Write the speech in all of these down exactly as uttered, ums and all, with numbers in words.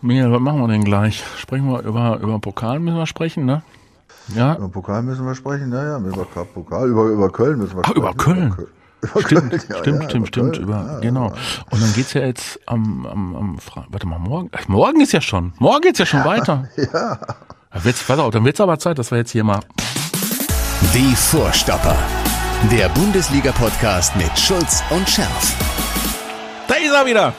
Michael, was machen wir denn gleich? Sprechen wir über, über Pokal, müssen wir sprechen, ne? Ja. Über Pokal müssen wir sprechen, naja, über Pokal, über, über Köln müssen wir Ach, sprechen. über Köln. Über Köln. Über Stimmt, Köln, ja, stimmt, ja, stimmt, über stimmt. Köln. Über, Ja, genau. ja. Und dann geht's ja jetzt am, am, am Fra- warte mal, morgen. Ach, morgen ist ja schon. Morgen geht's ja schon ja, weiter. Ja. Dann wird's, pass auf, dann wird's aber Zeit, dass wir jetzt hier mal. Die Vorstopper. Der Bundesliga-Podcast mit Schulz und Scherf. Da ist er wieder.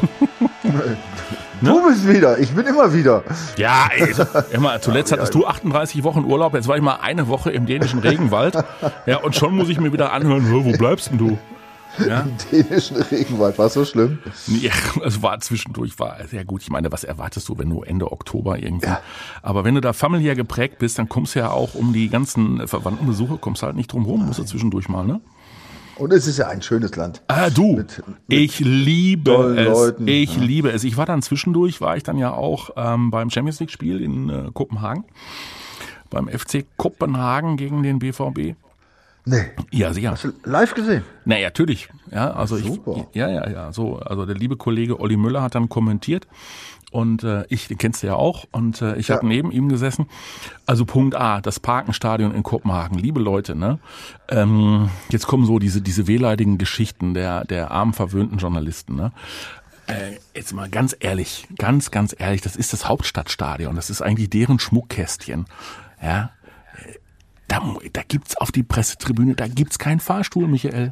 Du bist wieder, ich bin immer wieder. Ja, ey, immer, zuletzt hattest du achtunddreißig Wochen Urlaub, jetzt war ich mal eine Woche im dänischen Regenwald. Ja, und schon muss ich mir wieder anhören, wo bleibst denn du? Ja? Im dänischen Regenwald, war so schlimm? Ja, also war zwischendurch, war sehr gut. Ich meine, was erwartest du, wenn du Ende Oktober irgendwie, Ja. aber wenn du da familiär geprägt bist, dann kommst du ja auch um die ganzen Verwandtenbesuche, kommst halt nicht drum rum, musst du zwischendurch mal, ne? Und es ist ja ein schönes Land. Ah, du, Mit- mit ich liebe tollen es, Leuten, ich ja. liebe es. Ich war dann zwischendurch, war ich dann ja auch ähm, beim Champions League Spiel in äh, Kopenhagen, beim F C Kopenhagen gegen den B V B. Nee, Ja, sicher. hast du live gesehen? Na, natürlich. Ja, also Super. ich, ja, ja, ja, so, also der liebe Kollege Olli Müller hat dann kommentiert und äh, ich, den kennst du ja auch und äh, ich Ja. habe neben ihm gesessen. Also Punkt A, das Parkenstadion in Kopenhagen, liebe Leute, ne? Ähm, jetzt kommen so diese diese wehleidigen Geschichten der der armen verwöhnten Journalisten, ne? Äh, jetzt mal ganz ehrlich, ganz ganz ehrlich, das ist das Hauptstadtstadion, das ist eigentlich deren Schmuckkästchen, ja? Da, da gibt's auf die Pressetribüne, da gibt's keinen Fahrstuhl, Michael.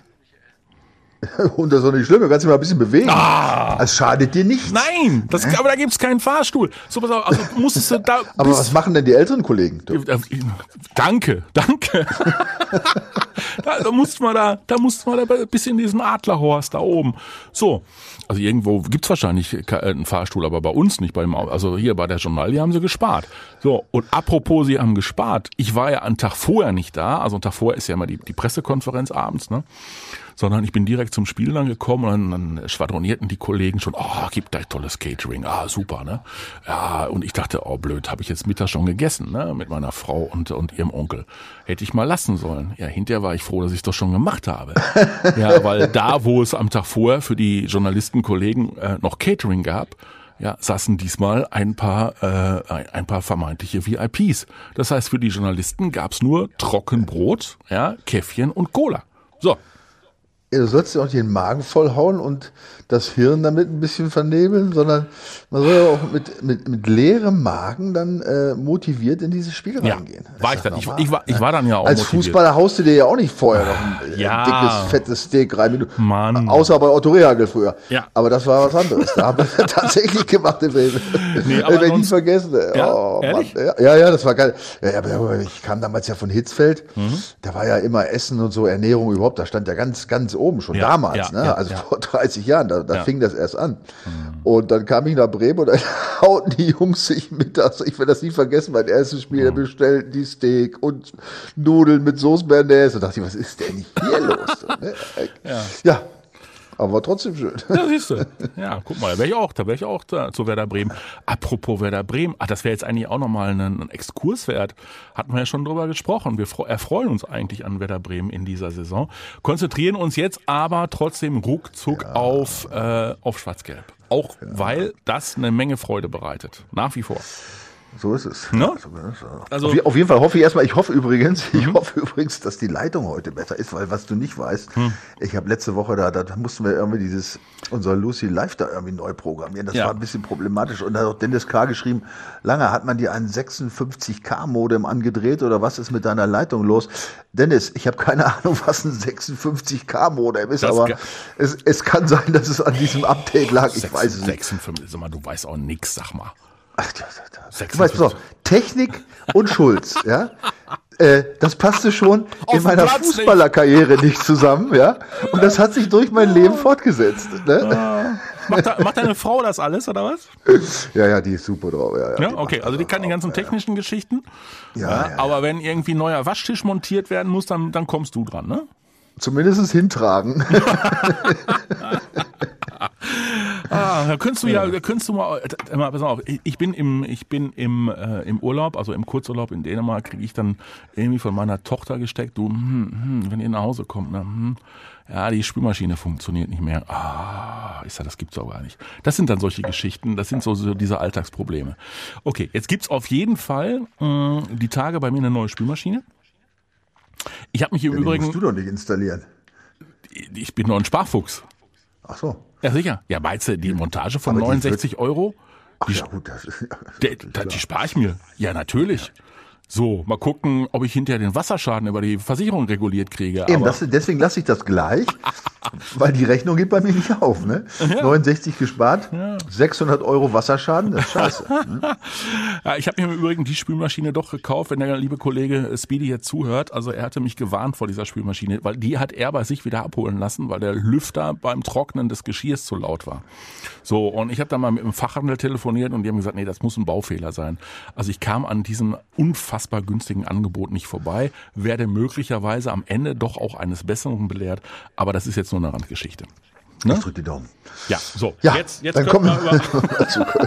Und das ist doch nicht schlimm, du kannst dich mal ein bisschen bewegen. Ah. Es schadet dir nichts. Nein, das, aber da gibt's keinen Fahrstuhl. So, pass auf, also musstest du da. Aber bis- was machen denn die älteren Kollegen? Du, Äh, Danke, danke. da, da musst man da, da musst man da bis in diesen Adlerhorst da oben. So, also irgendwo gibt's wahrscheinlich ke- einen Fahrstuhl, aber bei uns nicht. Beim, Au- also hier bei der Journalie haben sie gespart. So, und apropos, sie haben gespart. Ich war ja einen Tag vorher nicht da. Also einen Tag vorher ist ja immer die, die Pressekonferenz abends, ne? Sondern ich bin direkt zum Spiel dann gekommen und dann, dann schwadronierten die Kollegen schon, oh, gibt da tolles Catering, ah, super, ne? Ja, und ich dachte, oh, blöd, habe ich jetzt Mittag schon gegessen, ne? Mit meiner Frau und, und ihrem Onkel. Hätte ich mal lassen sollen. Ja, hinterher war ich froh, dass ich es doch schon gemacht habe. Ja, weil da, wo es am Tag vorher für die Journalistenkollegen äh, noch Catering gab, ja, saßen diesmal ein paar, äh, ein, ein paar vermeintliche V I Ps. Das heißt, für die Journalisten gab's nur Trockenbrot, ja, Käffchen und Cola. So. Ja, du sollst dir auch nicht den Magen vollhauen und das Hirn damit ein bisschen vernebeln, sondern man soll ja auch mit, mit, mit leerem Magen dann äh, motiviert in dieses Spiel Ja, reingehen. Das war ist ich doch dann. Ich, normal, ich, war, ich ne? war dann ja auch Als motiviert. Fußballer haust du dir ja auch nicht vorher noch ein äh, Ja. dickes, fettes Steak rein. Wenn du, Mann. Außer bei Otto Rehagel früher. Ja. Aber das war was anderes. Da haben wir tatsächlich gemacht im Film. Nee, aber Das werde ich nie sonst- vergessen. ey. Ja, Oh, Mann. ehrlich? Ja, ja, ja, das war geil. Ja, ja, aber ich kam damals ja von Hitzfeld. Mhm. Da war ja immer Essen und so, Ernährung überhaupt. Da stand ja ganz, ganz oben schon Ja, damals. ja, ne? ja, also ja. vor dreißig Jahren. Da, da Ja. fing das erst an. Und dann kam ich nach Bremen und dann hauten die Jungs sich mittags, ich werde das nie vergessen, mein erstes Spiel, Mhm. da bestellten die Steak und Nudeln mit Soße Bernays. Und dachte ich, was ist denn hier los? So, ne? Ja. Ja, aber trotzdem schön. Ja, siehst du. Ja, guck mal, da wäre ich auch, da wäre ich auch da zu Werder Bremen. Apropos Werder Bremen, ah, das wäre jetzt eigentlich auch nochmal ein, ein Exkurs wert. Hatten wir ja schon drüber gesprochen. Wir fro- erfreuen uns eigentlich an Werder Bremen in dieser Saison. Konzentrieren uns jetzt aber trotzdem ruckzuck auf, äh, auf Schwarz-Gelb. Auch weil das eine Menge Freude bereitet. Nach wie vor. So ist es. Ne? So ist es. Also- auf, je- auf jeden Fall hoffe ich erstmal, ich hoffe übrigens, ich hoffe übrigens, dass die Leitung heute besser ist, weil was du nicht weißt, ich habe letzte Woche da, da mussten wir irgendwie dieses, unser Lucy Live da irgendwie neu programmieren. Das Ja. war ein bisschen problematisch. Und da hat auch Dennis K. geschrieben, lange hat man dir einen sechsundfünfzig K Modem angedreht oder was ist mit deiner Leitung los? Dennis, ich habe keine Ahnung, was ein sechsundfünfzig K Modem ist, Das aber ge- es, es kann sein, dass es an diesem Update lag. Ich weiß es nicht. sechsundfünfzig, sag mal, du weißt auch nix, sag mal. Ach, das, das. Du weißt, pass auf, Technik und Schulz, ja, äh, das passte schon Auf in dem meiner Platz nicht. Fußballerkarriere nicht zusammen, ja, und das hat sich durch mein Leben fortgesetzt, ne? Macht, da, macht deine Frau das alles, oder was? Ja, ja, die ist super drauf, ja, ja. Ja, die okay, macht also die das kann die auch, ganzen ja. technischen Geschichten. Ja, Ja, ja. aber wenn irgendwie ein neuer Waschtisch montiert werden muss, dann, dann kommst du dran, ne? Zumindest hintragen. Ah, Ja, da könntest du ja, da könntest du mal, äh, mal pass auf, ich bin im, ich bin im, äh, im Urlaub, also im Kurzurlaub in Dänemark, kriege ich dann irgendwie von meiner Tochter gesteckt, du, hm, hm, wenn ihr nach Hause kommt, ne, hm, ja, die Spülmaschine funktioniert nicht mehr. Ah, ich sag, das gibt's auch gar nicht. Das sind dann solche Geschichten, das sind so, so diese Alltagsprobleme. Okay, jetzt gibt's auf jeden Fall mh, die Tage bei mir eine neue Spülmaschine. Ich habe mich im Den Übrigen... musst du doch nicht installieren. Ich bin noch ein Sparfuchs. Ach so. Ja, sicher. Ja, meinst du, die Montage von Aber die neunundsechzig Euro? Ach Die, ja, gut, das ist, das ist die, natürlich die, klar. die spare ich mir. Ja, natürlich. So, mal gucken, ob ich hinterher den Wasserschaden über die Versicherung reguliert kriege. Eben, Aber das, deswegen lasse ich das gleich, weil die Rechnung geht bei mir nicht auf. Ne? Ja. neunundsechzig gespart, ja. sechshundert Euro Wasserschaden, das ist scheiße. Ne? Ja, ich habe mir im Übrigen die Spülmaschine doch gekauft, wenn der liebe Kollege Speedy jetzt zuhört. Also er hatte mich gewarnt vor dieser Spülmaschine, weil die hat er bei sich wieder abholen lassen, weil der Lüfter beim Trocknen des Geschirrs zu laut war. So, und ich habe dann mal mit dem Fachhandel telefoniert und die haben gesagt, nee, das muss ein Baufehler sein. Also ich kam an diesem unfassbar günstigen Angebot nicht vorbei, werde möglicherweise am Ende doch auch eines Besseren belehrt, aber das ist jetzt nur eine Randgeschichte. Ne? Ich drück die Daumen. Ja, so, Ja, jetzt, jetzt dann können kommen wir über... zu Köln.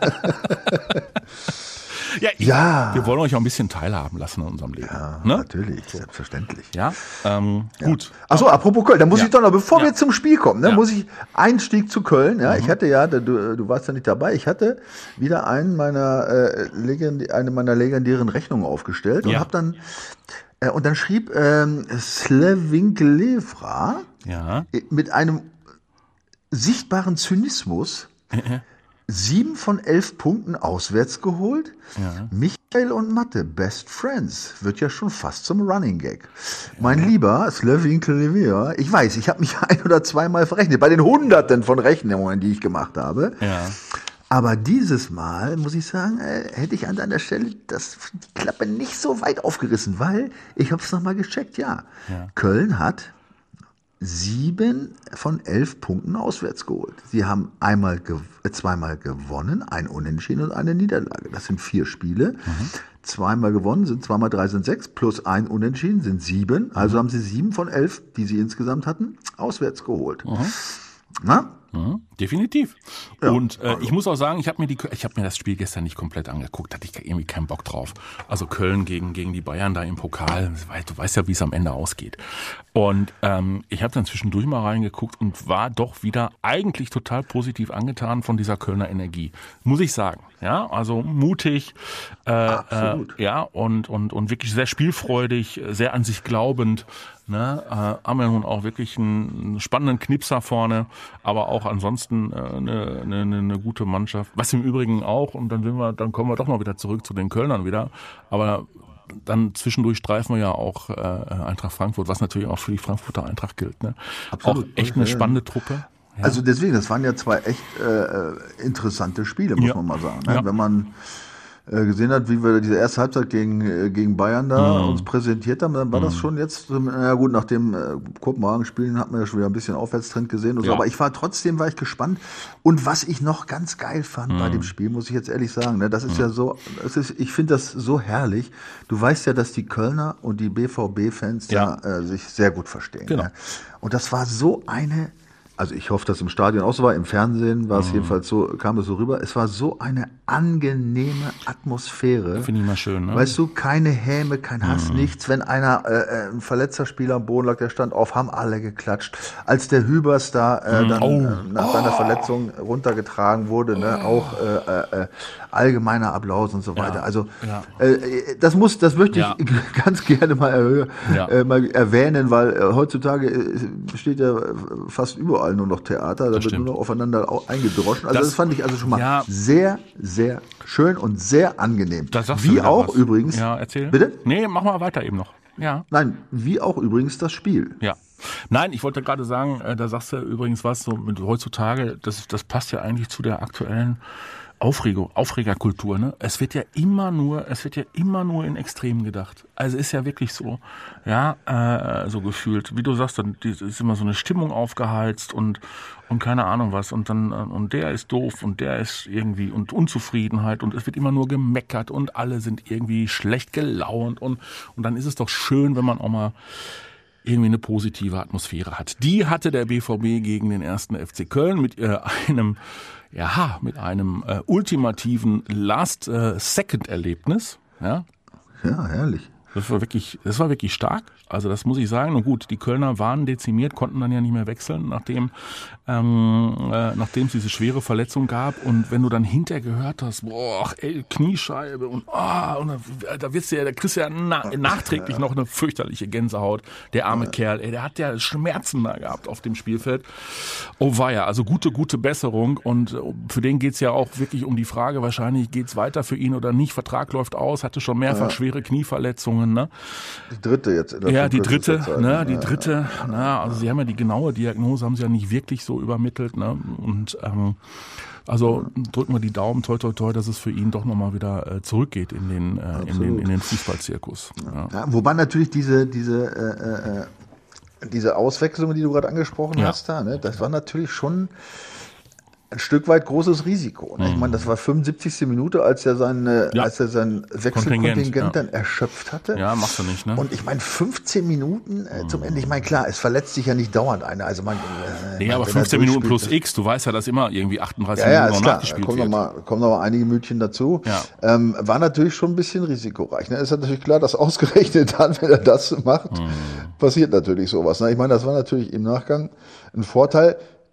Ja, ich, Ja. wir wollen euch auch ein bisschen teilhaben lassen in unserem Leben. Ja, ne? natürlich, selbstverständlich. Ja, ähm, Ja. gut. Achso, apropos Köln, da muss Ja. ich doch noch, bevor Ja. wir zum Spiel kommen, ne, Ja. muss ich Einstieg zu Köln. Ja, mhm. Ich hatte ja, du, du warst ja nicht dabei, ich hatte wieder einen meiner, äh, legend, eine meiner legendären Rechnungen aufgestellt und Ja. habe dann äh, und dann schrieb ähm, Slevinklevra Ja. mit einem sichtbaren Zynismus sieben von elf Punkten auswärts geholt. Ja. Michael und Mathe, Best Friends, wird ja schon fast zum Running Gag. Mein lieber Slevin Klevia, ich weiß, ich habe mich ein- oder zweimal verrechnet, bei den Hunderten von Rechnungen, die ich gemacht habe. Ja. Aber dieses Mal, muss ich sagen, äh, hätte ich an deiner Stelle das, die Klappe nicht so weit aufgerissen, weil ich habe es nochmal gecheckt, ja. Ja. Köln hat sieben von elf Punkten auswärts geholt. Sie haben einmal, gew- äh, zweimal gewonnen, ein Unentschieden und eine Niederlage. Das sind vier Spiele. Mhm. Zweimal gewonnen sind, zweimal drei sind sechs, plus ein Unentschieden sind sieben. Also mhm. haben sie sieben von elf, die sie insgesamt hatten, auswärts geholt. Mhm. Na? Mhm, definitiv. Ja, und äh, also. ich muss auch sagen, ich habe mir die, ich habe mir das Spiel gestern nicht komplett angeguckt, hatte ich irgendwie keinen Bock drauf. Also Köln gegen gegen die Bayern da im Pokal, du weißt ja, wie es am Ende ausgeht. Und ähm, ich habe dann zwischendurch mal reingeguckt und war doch wieder eigentlich total positiv angetan von dieser Kölner Energie, muss ich sagen. Ja, also mutig, äh, Absolut. äh, ja und und und wirklich sehr spielfreudig, sehr an sich glaubend. Ne, äh, haben wir nun auch wirklich einen spannenden Knipser vorne, aber auch ansonsten äh, eine, eine, eine gute Mannschaft. Was im Übrigen auch, und dann sind wir, dann kommen wir doch mal wieder zurück zu den Kölnern wieder. Aber dann zwischendurch streifen wir ja auch äh, Eintracht Frankfurt, was natürlich auch für die Frankfurter Eintracht gilt. Ne? Absolut. Auch echt eine spannende Truppe. Ja. Also deswegen, das waren ja zwei echt äh, interessante Spiele, muss Ja. man mal sagen. Ne? Ja. Wenn man äh, gesehen hat, wie wir diese erste Halbzeit gegen, äh, gegen Bayern da Mhm. uns präsentiert haben, dann war das schon jetzt, ähm, na gut, nach dem äh, Kopenhagen-Spielen hat man ja schon wieder ein bisschen Aufwärtstrend gesehen und so, Ja. aber ich war trotzdem, war ich gespannt. Und was ich noch ganz geil fand bei dem Spiel, muss ich jetzt ehrlich sagen, ne, das ist ja so, das ist, ich finde das so herrlich. Du weißt ja, dass die Kölner und die B V B-Fans Ja. da äh, sich sehr gut verstehen. Genau. Ne? Und das war so eine, also ich hoffe, dass im Stadion auch so war, im Fernsehen war es jedenfalls so, kam es so rüber. Es war so eine angenehme Atmosphäre. Finde ich mal schön. Ne? Weißt du, keine Häme, kein Hass, nichts. Wenn einer, äh, ein verletzter Spieler am Boden lag, der stand auf, haben alle geklatscht. Als der Hübers da äh, dann Oh. äh, nach seiner Verletzung runtergetragen wurde, ne, auch äh, äh, allgemeiner Applaus und so weiter. Also Ja. äh, das muss, das möchte Ja. ich ganz gerne mal, erhö- Ja. äh, mal erwähnen, weil äh, heutzutage äh, besteht ja äh, fast überall nur noch Theater, da wird stimmt. nur noch aufeinander au- eingedroschen. Also das, Das- fand ich also schon mal Ja. sehr, sehr schön und sehr angenehm. Da sagst du Wie wieder auch was. übrigens, Ja, erzähl. bitte? Nee, mach mal weiter eben noch. Ja. Nein, wie auch übrigens das Spiel. Ja. Nein, ich wollte gerade sagen, äh, da sagst du übrigens was, so mit heutzutage, das, das passt ja eigentlich zu der aktuellen Aufregung, Aufregerkultur, ne? Es wird ja immer nur, es wird ja immer nur in Extremen gedacht. Also ist ja wirklich so, ja, äh, so gefühlt, wie du sagst, dann die- ist immer so eine Stimmung aufgeheizt und und keine Ahnung was und dann äh, und der ist doof und der ist irgendwie und Unzufriedenheit und es wird immer nur gemeckert und alle sind irgendwie schlecht gelaunt und und dann ist es doch schön, wenn man auch mal irgendwie eine positive Atmosphäre hat. Die hatte der B V B gegen den ersten F C Köln mit äh, einem, ja, mit einem äh, ultimativen Last-Second-Erlebnis. Ja. Ja, herrlich. Das war wirklich, das war wirklich stark. Also das muss ich sagen. Und gut, die Kölner waren dezimiert, konnten dann ja nicht mehr wechseln, nachdem ähm, äh, nachdem es diese schwere Verletzung gab. Und wenn du dann hinterher gehört hast, boah, ey, Kniescheibe und ah, und da, da wirst du ja, da kriegst du ja na, nachträglich noch eine fürchterliche Gänsehaut. Der arme ja. Kerl, ey, der hat ja Schmerzen da gehabt auf dem Spielfeld. Oh weia, also gute, gute Besserung. Und für den geht's ja auch wirklich um die Frage, wahrscheinlich geht's weiter für ihn oder nicht. Vertrag läuft aus, hatte schon mehrfach ja. schwere Knieverletzungen. Ne? Die dritte jetzt. In der ja, die dritte, Zeit, ne, die ja, dritte, ja. na, also sie haben ja die genaue Diagnose, haben sie ja nicht wirklich so übermittelt, ne, und ähm, also drücken wir die Daumen, toi, toi, toi, dass es für ihn doch nochmal wieder äh, zurückgeht in den, äh, in den, in den Fußballzirkus. Ja. Ja, wobei natürlich diese, diese, äh, äh, diese Auswechslung, die du gerade angesprochen Ja. hast, da, ne, das war natürlich schon ein Stück weit großes Risiko. Ne? Ich meine, das war fünfundsiebzigste Minute, als er sein, Ja. als er sein Wechselkontingent Kontingent, ja. dann erschöpft hatte. Ja, machst du nicht, ne? Und ich meine, fünfzehn Minuten äh, zum Ende, ich meine, klar, es verletzt sich ja nicht dauernd einer. Also man, äh, Nee, man, aber wenn er fünfzehn Minuten durchspielt, plus X, du weißt ja, dass immer irgendwie achtunddreißig ja, ja, Minuten ist noch klar. Da nachgespielt kommen noch, wird. mal, kommen noch mal einige Minütchen dazu. Ja. Ähm, war natürlich schon ein bisschen risikoreich. Ne? Es ist natürlich klar, dass ausgerechnet dann, wenn er das macht, Mhm. passiert natürlich sowas. Ne? Ich meine, das war natürlich im Nachgang ein Vorteil.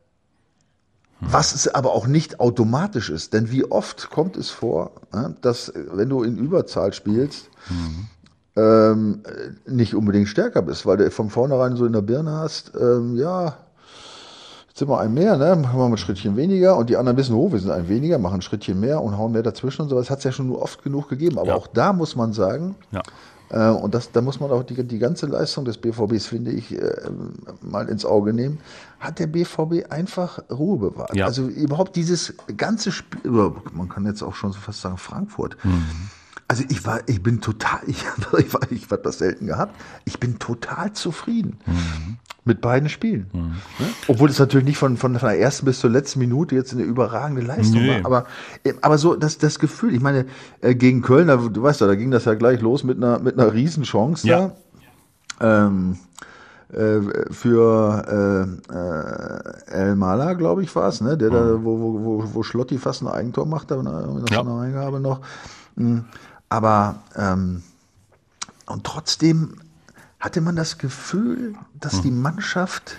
Was es aber auch nicht automatisch ist, denn wie oft kommt es vor, dass wenn du in Überzahl spielst, mhm. ähm, nicht unbedingt stärker bist, weil du von vornherein so in der Birne hast, ähm, ja, jetzt sind wir ein mehr, ne? Machen wir mal ein Schrittchen weniger und die anderen wissen, oh, wir sind ein weniger, machen ein Schrittchen mehr und hauen mehr dazwischen und so. Das hat es ja schon oft genug gegeben, aber Ja. auch da muss man sagen, Ja. Äh, und das, da muss man auch die, die ganze Leistung des B V Bs, finde ich, äh, mal ins Auge nehmen. Hat der B V B einfach Ruhe bewahrt. Ja. Also überhaupt dieses ganze Spiel, man kann jetzt auch schon so fast sagen Frankfurt. Mhm. Also ich war, ich bin total, ich, ich war, ich habe das selten gehabt. Ich bin total zufrieden mhm. mit beiden Spielen. Mhm. Ne? Obwohl es natürlich nicht von, von der ersten bis zur letzten Minute jetzt eine überragende Leistung Nee. war. Aber, aber so das, das Gefühl, ich meine, äh, gegen Köln, da, du weißt ja, da ging das ja gleich los mit einer, mit einer Riesenchance Ja. da. Ähm, äh, für äh, äh, El Mala, glaube ich, war es, ne? Der mhm. da, wo, wo, wo, wo Schlotti fast ein Eigentor macht, da mit einer, Ja. einer Eingabe noch. Mhm. Aber ähm, und trotzdem hatte man das Gefühl, dass mhm. die Mannschaft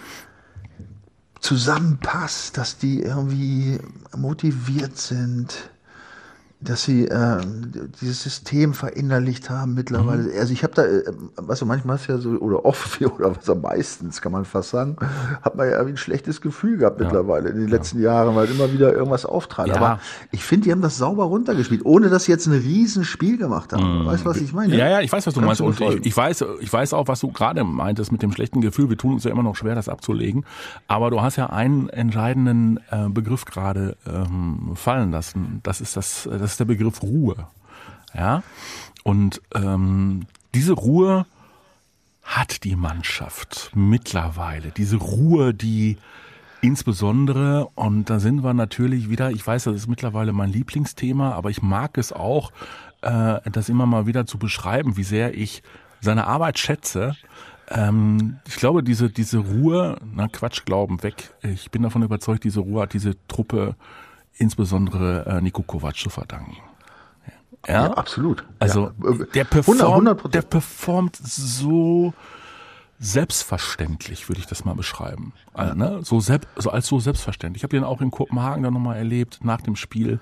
zusammenpasst, dass die irgendwie motiviert sind, dass sie äh, dieses System verinnerlicht haben mittlerweile. Mhm. Also ich habe da, äh, weißt du, manchmal ist ja so, oder oft, oder was am meistens, kann man fast sagen, hat man ja irgendwie ein schlechtes Gefühl gehabt Ja. mittlerweile in den Ja. letzten Jahren, weil immer wieder irgendwas auftrat. Ja. Aber ich finde, die haben das sauber runtergespielt, ohne dass sie jetzt ein Riesenspiel gemacht haben. Mhm. Weißt du, was ich meine? Ja, ja, ich weiß, was du Kannst meinst. du Und mir ich, ich weiß, ich weiß auch, was du gerade meintest mit dem schlechten Gefühl. Wir tun uns ja immer noch schwer, das abzulegen. Aber du hast ja einen entscheidenden äh, Begriff gerade ähm, fallen lassen. Das ist das, das ist der Begriff Ruhe. Ja. Und ähm, diese Ruhe hat die Mannschaft mittlerweile. Diese Ruhe, die insbesondere, und da sind wir natürlich wieder, ich weiß, das ist mittlerweile mein Lieblingsthema, aber ich mag es auch, äh, das immer mal wieder zu beschreiben, wie sehr ich seine Arbeit schätze. Ähm, ich glaube, diese diese Ruhe, na Quatsch, Glauben weg. Ich bin davon überzeugt, diese Ruhe hat diese Truppe insbesondere äh, Niko Kovac zu verdanken. Ja, Ja, absolut. also Ja. der performt, hundert Prozent. der performt so selbstverständlich, würde ich das mal beschreiben. Also, ne? So, selbst, so als so selbstverständlich. Ich habe den auch in Kopenhagen dann nochmal erlebt, nach dem Spiel.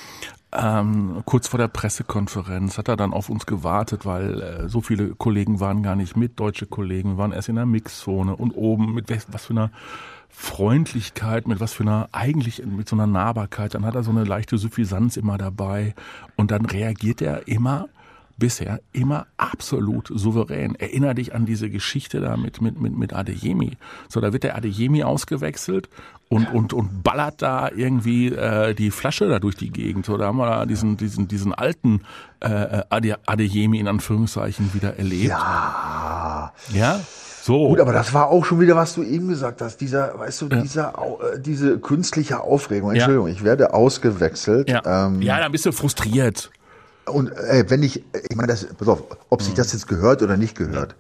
Ähm, kurz vor der Pressekonferenz hat er dann auf uns gewartet, weil äh, so viele Kollegen waren gar nicht mit, deutsche Kollegen, wir waren erst in der Mixzone und oben mit was, was für einer Freundlichkeit, mit was für einer, eigentlich mit so einer Nahbarkeit, dann hat er so eine leichte Suffisanz immer dabei und dann reagiert er immer, bisher immer absolut souverän. Erinner dich an diese Geschichte da mit, mit, mit, mit Adeyemi. So, da wird der Adeyemi ausgewechselt und, und, und ballert da irgendwie äh, die Flasche da durch die Gegend. So, da haben wir da diesen, diesen, diesen alten äh, Ade, Adeyemi in Anführungszeichen wieder erlebt. Ja. Ja? So. Gut, aber das war auch schon wieder, was du eben gesagt hast, dieser, weißt du, Ja. dieser, au- äh, diese künstliche Aufregung. Ja. Entschuldigung, ich werde ausgewechselt. Ja, Ähm, ja, dann bist du frustriert. Und äh, wenn ich, ich meine, das, pass auf, ob sich das jetzt gehört oder nicht gehört.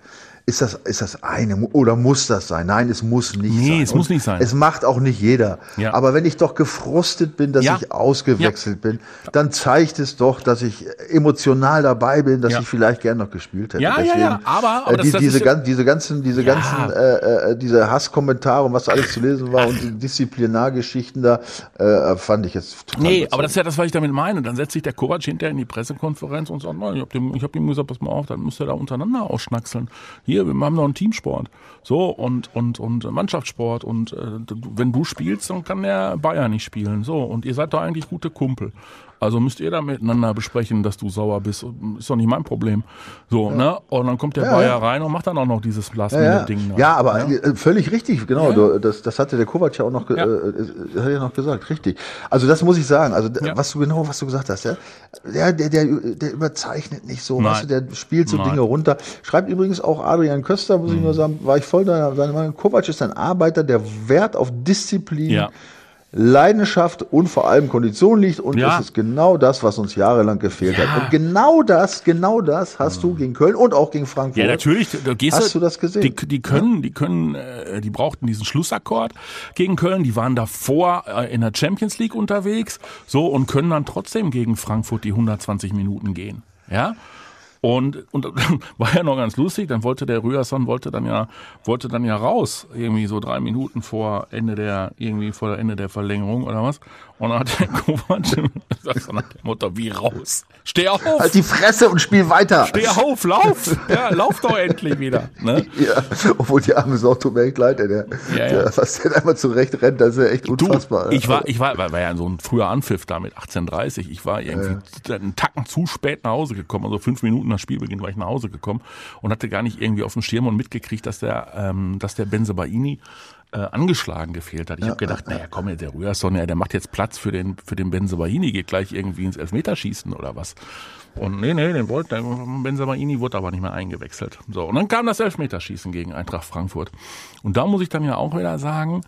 ist das, ist das eine oder muss das sein? Nein, es muss nicht nee, sein. Nee, es muss nicht sein. Es macht auch nicht jeder. Ja. Aber wenn ich doch gefrustet bin, dass ja. ich ausgewechselt ja. bin, dann zeigt es doch, dass ich emotional dabei bin, dass ja. ich vielleicht gern noch gespielt hätte. Ja, Deswegen, ja, ja, aber, aber äh, die, das, das diese, ist gan, diese ganzen, diese ja. ganzen, äh, äh, diese Hasskommentare und was da alles zu lesen war und die Disziplinargeschichten da, äh, fand ich jetzt total Nee, witzig. aber das ist ja das, was ich damit meine. Dann setzt sich der Kovac hinterher in die Pressekonferenz und sagt, nein, ich hab dem, ich hab ihm gesagt, pass mal auf, dann müsst ihr da untereinander ausschnackseln. Hier, wir haben noch einen Teamsport. So, und, und, und Mannschaftssport. Und äh, wenn du spielst, dann kann der Bayer nicht spielen. So, und ihr seid doch eigentlich gute Kumpel. Also müsst ihr da miteinander besprechen, dass du sauer bist. Ist doch nicht mein Problem. So, ja. ne? Und dann kommt der ja, Bayer ja. rein und macht dann auch noch dieses Last-Minute-Ding. Ja, ja. ja, aber ja? völlig richtig, genau. Ja. Du, das, das hatte der Kovac ja auch noch, ja. äh, hat ja noch gesagt, richtig. Also das muss ich sagen. Also ja. was du genau, was du gesagt hast, ja, der, der, der, der überzeichnet nicht so. Weißt du, der spielt so Nein. Dinge runter. Schreibt übrigens auch Adrian Köster, muss mhm. ich nur sagen, war ich voll deiner Meinung. Kovac ist ein Arbeiter, der Wert auf Disziplin, ja. Leidenschaft und vor allem Kondition liegt und ja. das ist genau das, was uns jahrelang gefehlt ja. hat. Und genau das, genau das hast du gegen Köln und auch gegen Frankfurt. Ja, natürlich. Da gehst hast du das gesehen? Die, die können, die können, äh, die brauchten diesen Schlussakkord gegen Köln. Die waren davor äh, in der Champions League unterwegs, so und können dann trotzdem gegen Frankfurt die hundertzwanzig Minuten gehen. Ja. Und, und war ja noch ganz lustig, dann wollte der Ryerson wollte dann ja, wollte dann ja raus, irgendwie so drei Minuten vor Ende der, irgendwie vor Ende der Verlängerung oder was. Und dann hat der Kovac gesagt, nach der Mutter, wie raus? Steh auf! Halt die Fresse und spiel weiter! Steh auf, lauf! Ja, lauf doch endlich wieder, ne? Ja, obwohl die arme Sau, tut mir echt leid, ey, der, ja, ja. der, was der einmal zurecht rennt, das ist ja echt unfassbar. Du, ich war, ich war, war ja so ein früher Anpfiff da mit achtzehn Uhr dreißig, ich war irgendwie ja. einen Tacken zu spät nach Hause gekommen, also fünf Minuten nach Spielbeginn war ich nach Hause gekommen und hatte gar nicht irgendwie auf dem Schirm und mitgekriegt, dass der, ähm, dass der Bensebaini Äh, angeschlagen gefehlt hat. Ich ja, habe gedacht, ja, naja, komm, der Ryerson, ja, der macht jetzt Platz für den für den Bensebaini, geht gleich irgendwie ins Elfmeterschießen oder was. Und nee, nee, den wollte der Bensebaini wurde aber nicht mehr eingewechselt. So, und dann kam das Elfmeterschießen gegen Eintracht Frankfurt. Und da muss ich dann ja auch wieder sagen,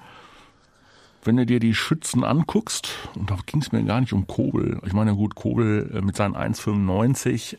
wenn du dir die Schützen anguckst, und da ging es mir gar nicht um Kobel. Ich meine, gut, Kobel mit seinen eins Komma fünfundneunzig,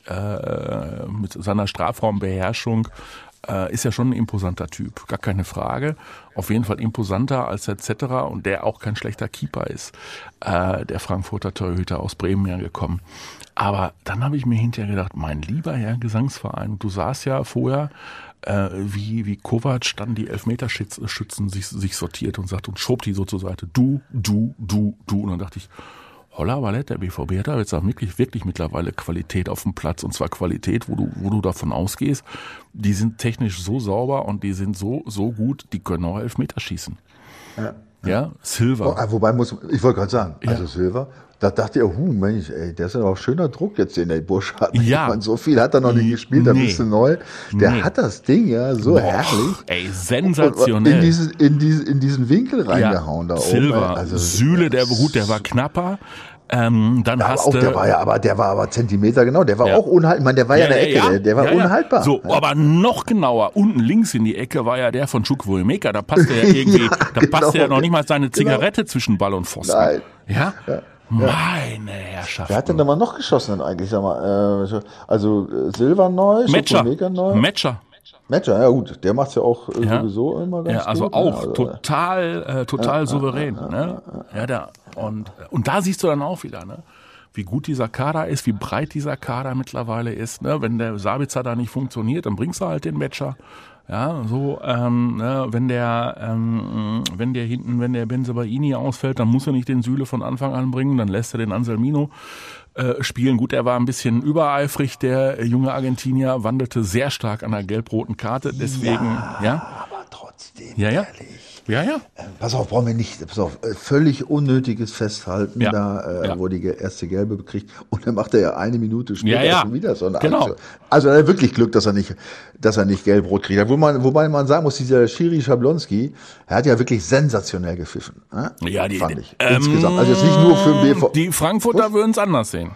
äh, mit seiner Strafraumbeherrschung, Äh, ist ja schon ein imposanter Typ, gar keine Frage. Auf jeden Fall imposanter als der Zetterer und der auch kein schlechter Keeper ist. Äh, der Frankfurter Torhüter aus Bremen ja gekommen. Aber dann habe ich mir hinterher gedacht, mein lieber Herr Gesangsverein, du sahst ja vorher, äh, wie, wie Kovac dann die Elfmeterschützen sich, sich sortiert und sagt und schob die so zur Seite. Du, du, du, du. Und dann dachte ich, holla, Ballett, der B V B hat da jetzt auch wirklich, wirklich mittlerweile Qualität auf dem Platz. Und zwar Qualität, wo du, wo du davon ausgehst, die sind technisch so sauber und die sind so, so gut, die können auch Elfmeter schießen. Ja, ja Silva. Oh, wobei muss, ich wollte gerade sagen, ja. also Silva, da dachte ich, huh, Mensch, ey, der ist ja auch schöner Druck jetzt, den der Bursch hat. Ja. Ich meine, so viel hat er noch nicht gespielt, da nee. bist du neu. Der nee. hat das Ding ja so Boah, herrlich. Ey, sensationell. In diesen, in diesen, in diesen Winkel reingehauen ja. da oben. Silva, also, Süle, der gut, der war knapper. Ähm, dann ja, hast auch, du, der war ja, aber der war aber Zentimeter genau, der war ja. auch unhaltbar. Ich meine, der war ja, ja in der Ecke, ja, der, der war ja, unhaltbar. So, ja. aber noch genauer, unten links in die Ecke war ja der von Chukwuemeka, da passte ja irgendwie, da genau. passte ja noch nicht mal seine Zigarette genau. zwischen Ball und Pfosten. Nein. Ja? ja. Meine Herrschaft. Wer hat denn da mal noch geschossen denn eigentlich? Sag mal, äh, also äh, Silva neu, Chukwuemeka neu. Matcher. Matcher, ja gut, der macht's ja auch äh, ja. sowieso immer ganz ja, also gut. auch ne? also, total, äh, total ja, souverän. ja, ne? ja, der, und, und da siehst du dann auch wieder, ne? wie gut dieser Kader ist, wie breit dieser Kader mittlerweile ist. Ne? Wenn der Sabitzer da nicht funktioniert, dann bringst du halt den Matcher. Ja, so, ähm, ne, wenn der, ähm, wenn der hinten, wenn der Bensebaini ausfällt, dann muss er nicht den Süle von Anfang an bringen, dann lässt er den Anselmino äh, spielen. Gut, er war ein bisschen übereifrig, der junge Argentinier, wandelte sehr stark an der gelb-roten Karte, deswegen, ja. ja. Aber trotzdem, ja, ja. ehrlich. Ja, ja. Äh, pass auf, brauchen wir nicht, pass auf, völlig unnötiges Festhalten, ja. da, äh, ja. wo die erste Gelbe bekriegt. Und dann macht er ja eine Minute später ja, ja. schon wieder so eine genau. Aktion. Also er hat wirklich Glück, dass er nicht, dass er nicht gelb-rot kriegt. Wo man, wobei man sagen muss, dieser Schiri Schablonski, er hat ja wirklich sensationell gepfiffen. Ne? Ja, die, fand ich. Ähm, insgesamt. Also jetzt nicht nur für den B V. Die Frankfurter würden es anders sehen.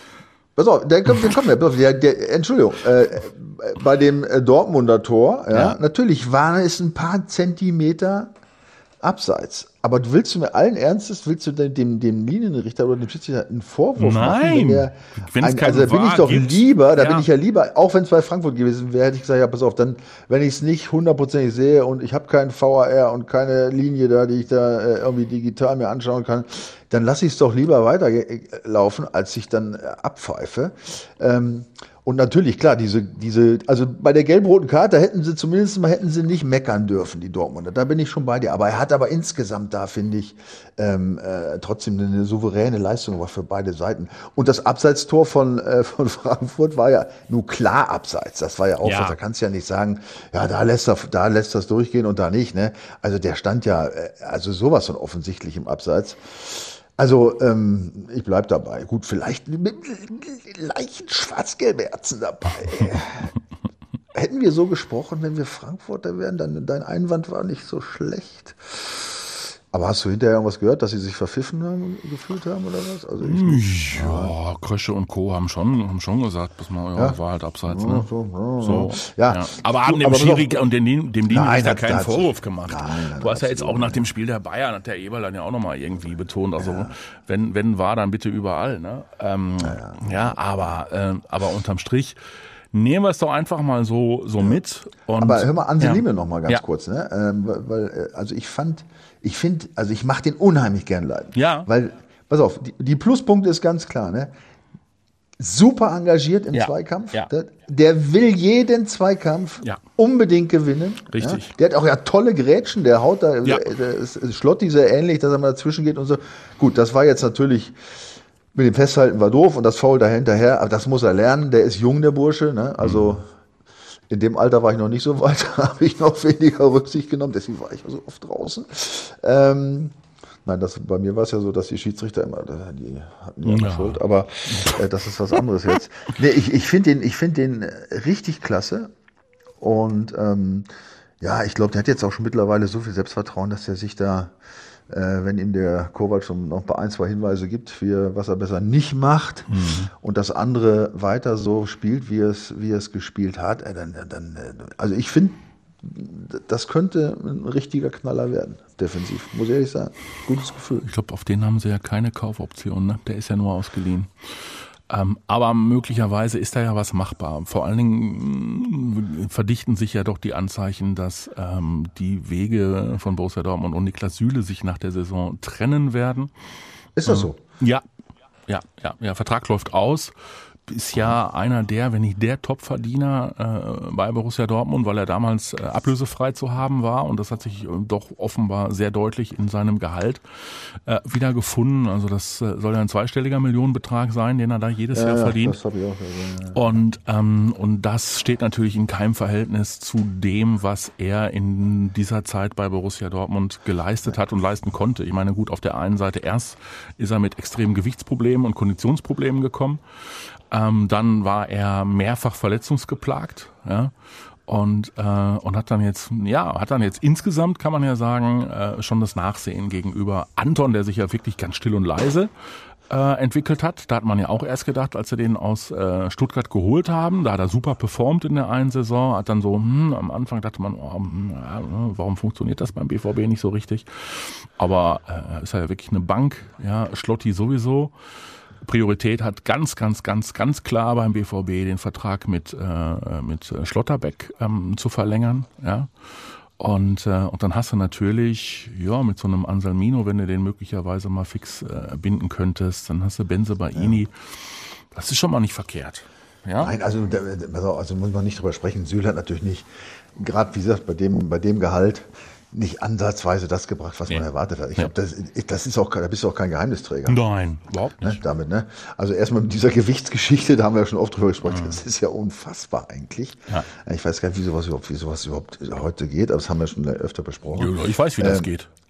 Pass auf, der kommt, der kommt, der, der, Entschuldigung, äh, bei dem äh, Dortmunder Tor, ja, ja, natürlich waren es ein paar Zentimeter abseits. Aber du willst du mir allen Ernstes, willst du dem, dem, dem Linienrichter oder dem Schiedsrichter einen Vorwurf Nein. machen? Wenn der Wenn es ein, keinen also da bin ich V A R doch gibt, lieber, da ja. bin ich ja lieber, auch wenn es bei Frankfurt gewesen wäre, hätte ich gesagt, ja, pass auf, dann, wenn ich es nicht hundertprozentig sehe und ich habe keinen V A R und keine Linie da, die ich da äh, irgendwie digital mir anschauen kann, dann lasse ich es doch lieber weiterlaufen, als ich dann äh, abpfeife. Ähm, Und natürlich, klar, diese, diese, also bei der gelb-roten Karte hätten sie zumindest mal hätten sie nicht meckern dürfen, die Dortmunder. Da bin ich schon bei dir. Aber er hat aber insgesamt da, finde ich, ähm, äh, trotzdem eine souveräne Leistung war für beide Seiten. Und das Abseitstor von, äh, von Frankfurt war ja nur klar abseits. Das war ja auch Ja. so, da kannst du ja nicht sagen, ja, da lässt er, da lässt das durchgehen und da nicht, ne? Also der stand ja, äh, also sowas von offensichtlich im Abseits. Also, ähm, ich bleib dabei. Gut, vielleicht mit leicht schwarz-gelbe Herzen dabei. Hätten wir so gesprochen, wenn wir Frankfurter wären, dann dein Einwand war nicht so schlecht. Aber hast du hinterher irgendwas gehört, dass sie sich verpfiffen haben, gefühlt haben oder was? Also ich nicht. Ja, Krösche und Co. haben schon, haben schon gesagt, pass mal, ja, Ja. war halt abseits, ne? So, ja, So, ja. ja. Aber haben Du, dem aber Schiri doch- und dem, dem Nein, Linienrichter das- keinen das- Vorwurf gemacht. Nein, nein, du hast ja jetzt absolut auch nach dem Spiel der Bayern, hat der Eberl dann ja auch nochmal irgendwie betont, also wenn, wenn war, dann bitte überall, ne? Ähm, ja, aber, ähm, aber unterm Strich nehmen wir es doch einfach mal so, so mit. Und, Aber hör mal, Anselime ja. noch mal ganz Ja. kurz, ne? Ähm, weil, weil, äh, also ich fand, ich finde, also ich mache den unheimlich gern leiden. Ja. Weil, pass auf, die, die Pluspunkte ist ganz klar, ne? Super engagiert im Ja. Zweikampf. Ja. Der, der will jeden Zweikampf Ja. unbedingt gewinnen. Richtig. Ja? Der hat auch ja tolle Grätschen, der haut da, Ja. der, der ist, ist Schlotti sehr ähnlich, dass er mal dazwischen geht und so. Gut, das war jetzt natürlich, mit dem Festhalten war doof und das Foul dahinterher, aber das muss er lernen, der ist jung, der Bursche, ne? Also, Mhm. in dem Alter war ich noch nicht so weit, da habe ich noch weniger Rücksicht genommen, deswegen war ich so oft draußen. Ähm, nein, das, bei mir war es ja so, dass die Schiedsrichter immer, die hatten ja immer Ja. Schuld, aber äh, das ist was anderes jetzt. Nee, ich, ich finde den, ich finde den richtig klasse und ähm, ja, ich glaube, der hat jetzt auch schon mittlerweile so viel Selbstvertrauen, dass er sich da, äh, wenn ihm der Kovac schon noch ein, zwei Hinweise gibt, für was er besser nicht macht Mhm. und das andere weiter so spielt, wie er es, wie er es gespielt hat, äh, dann, dann, äh, also ich finde, das könnte ein richtiger Knaller werden, defensiv, muss ich ehrlich sagen. Gutes Gefühl. Ich glaube, auf den haben sie ja keine Kaufoption, ne? Der ist ja nur ausgeliehen. Ähm, aber möglicherweise ist da ja was machbar. Vor allen Dingen mh, verdichten sich ja doch die Anzeichen, dass ähm, die Wege von Borussia Dortmund und Niklas Süle sich nach der Saison trennen werden. Ist das so? Ja, ja, ja, ja. Vertrag läuft aus. Ist ja einer der, wenn nicht der Topverdiener äh, bei Borussia Dortmund, weil er damals äh, ablösefrei zu haben war und das hat sich äh, doch offenbar sehr deutlich in seinem Gehalt äh, wieder gefunden. Also das äh, soll ja ein zweistelliger Millionenbetrag sein, den er da jedes Jahr verdient. Das habe ich auch gesehen. Ja. Und, ähm, und das steht natürlich in keinem Verhältnis zu dem, was er in dieser Zeit bei Borussia Dortmund geleistet hat und leisten konnte. Ich meine, gut, auf der einen Seite erst ist er mit extremen Gewichtsproblemen und Konditionsproblemen gekommen. Ähm, dann war er mehrfach verletzungsgeplagt, ja, und äh, und hat dann jetzt, ja, hat dann jetzt insgesamt, kann man ja sagen, äh, schon das Nachsehen gegenüber Anton, der sich ja wirklich ganz still und leise äh, entwickelt hat. Da hat man ja auch erst gedacht, als sie den aus äh, Stuttgart geholt haben, da hat er super performt in der einen Saison, hat dann so, hm, am Anfang dachte man, oh, hm, ja, warum funktioniert das beim B V B nicht so richtig? Aber äh, ist ja wirklich eine Bank, ja, Schlotti sowieso. Priorität hat ganz, ganz, ganz, ganz klar beim B V B den Vertrag mit äh, mit Schlotterbeck ähm, zu verlängern, ja. Und äh, und dann hast du natürlich, ja, mit so einem Anselmino, wenn du den möglicherweise mal fix äh, binden könntest, dann hast du Bensebaini. Ja. Das ist schon mal nicht verkehrt, ja. Nein, also, da- da- also muss man nicht drüber sprechen. Süle hat natürlich nicht, gerade wie gesagt, bei dem, bei dem Gehalt nicht ansatzweise das gebracht, was Nee. man erwartet hat. Ich Ja. glaube, das, das ist auch, da bist du auch kein Geheimnisträger. Nein, überhaupt Ne, nicht. damit, ne? Also erstmal mit dieser Gewichtsgeschichte, da haben wir ja schon oft drüber gesprochen, das ist ja unfassbar eigentlich. Ja. Ich weiß gar nicht, wie sowas überhaupt, wie sowas überhaupt heute geht, aber das haben wir schon öfter besprochen. Ja, ich weiß, wie das Ähm, geht.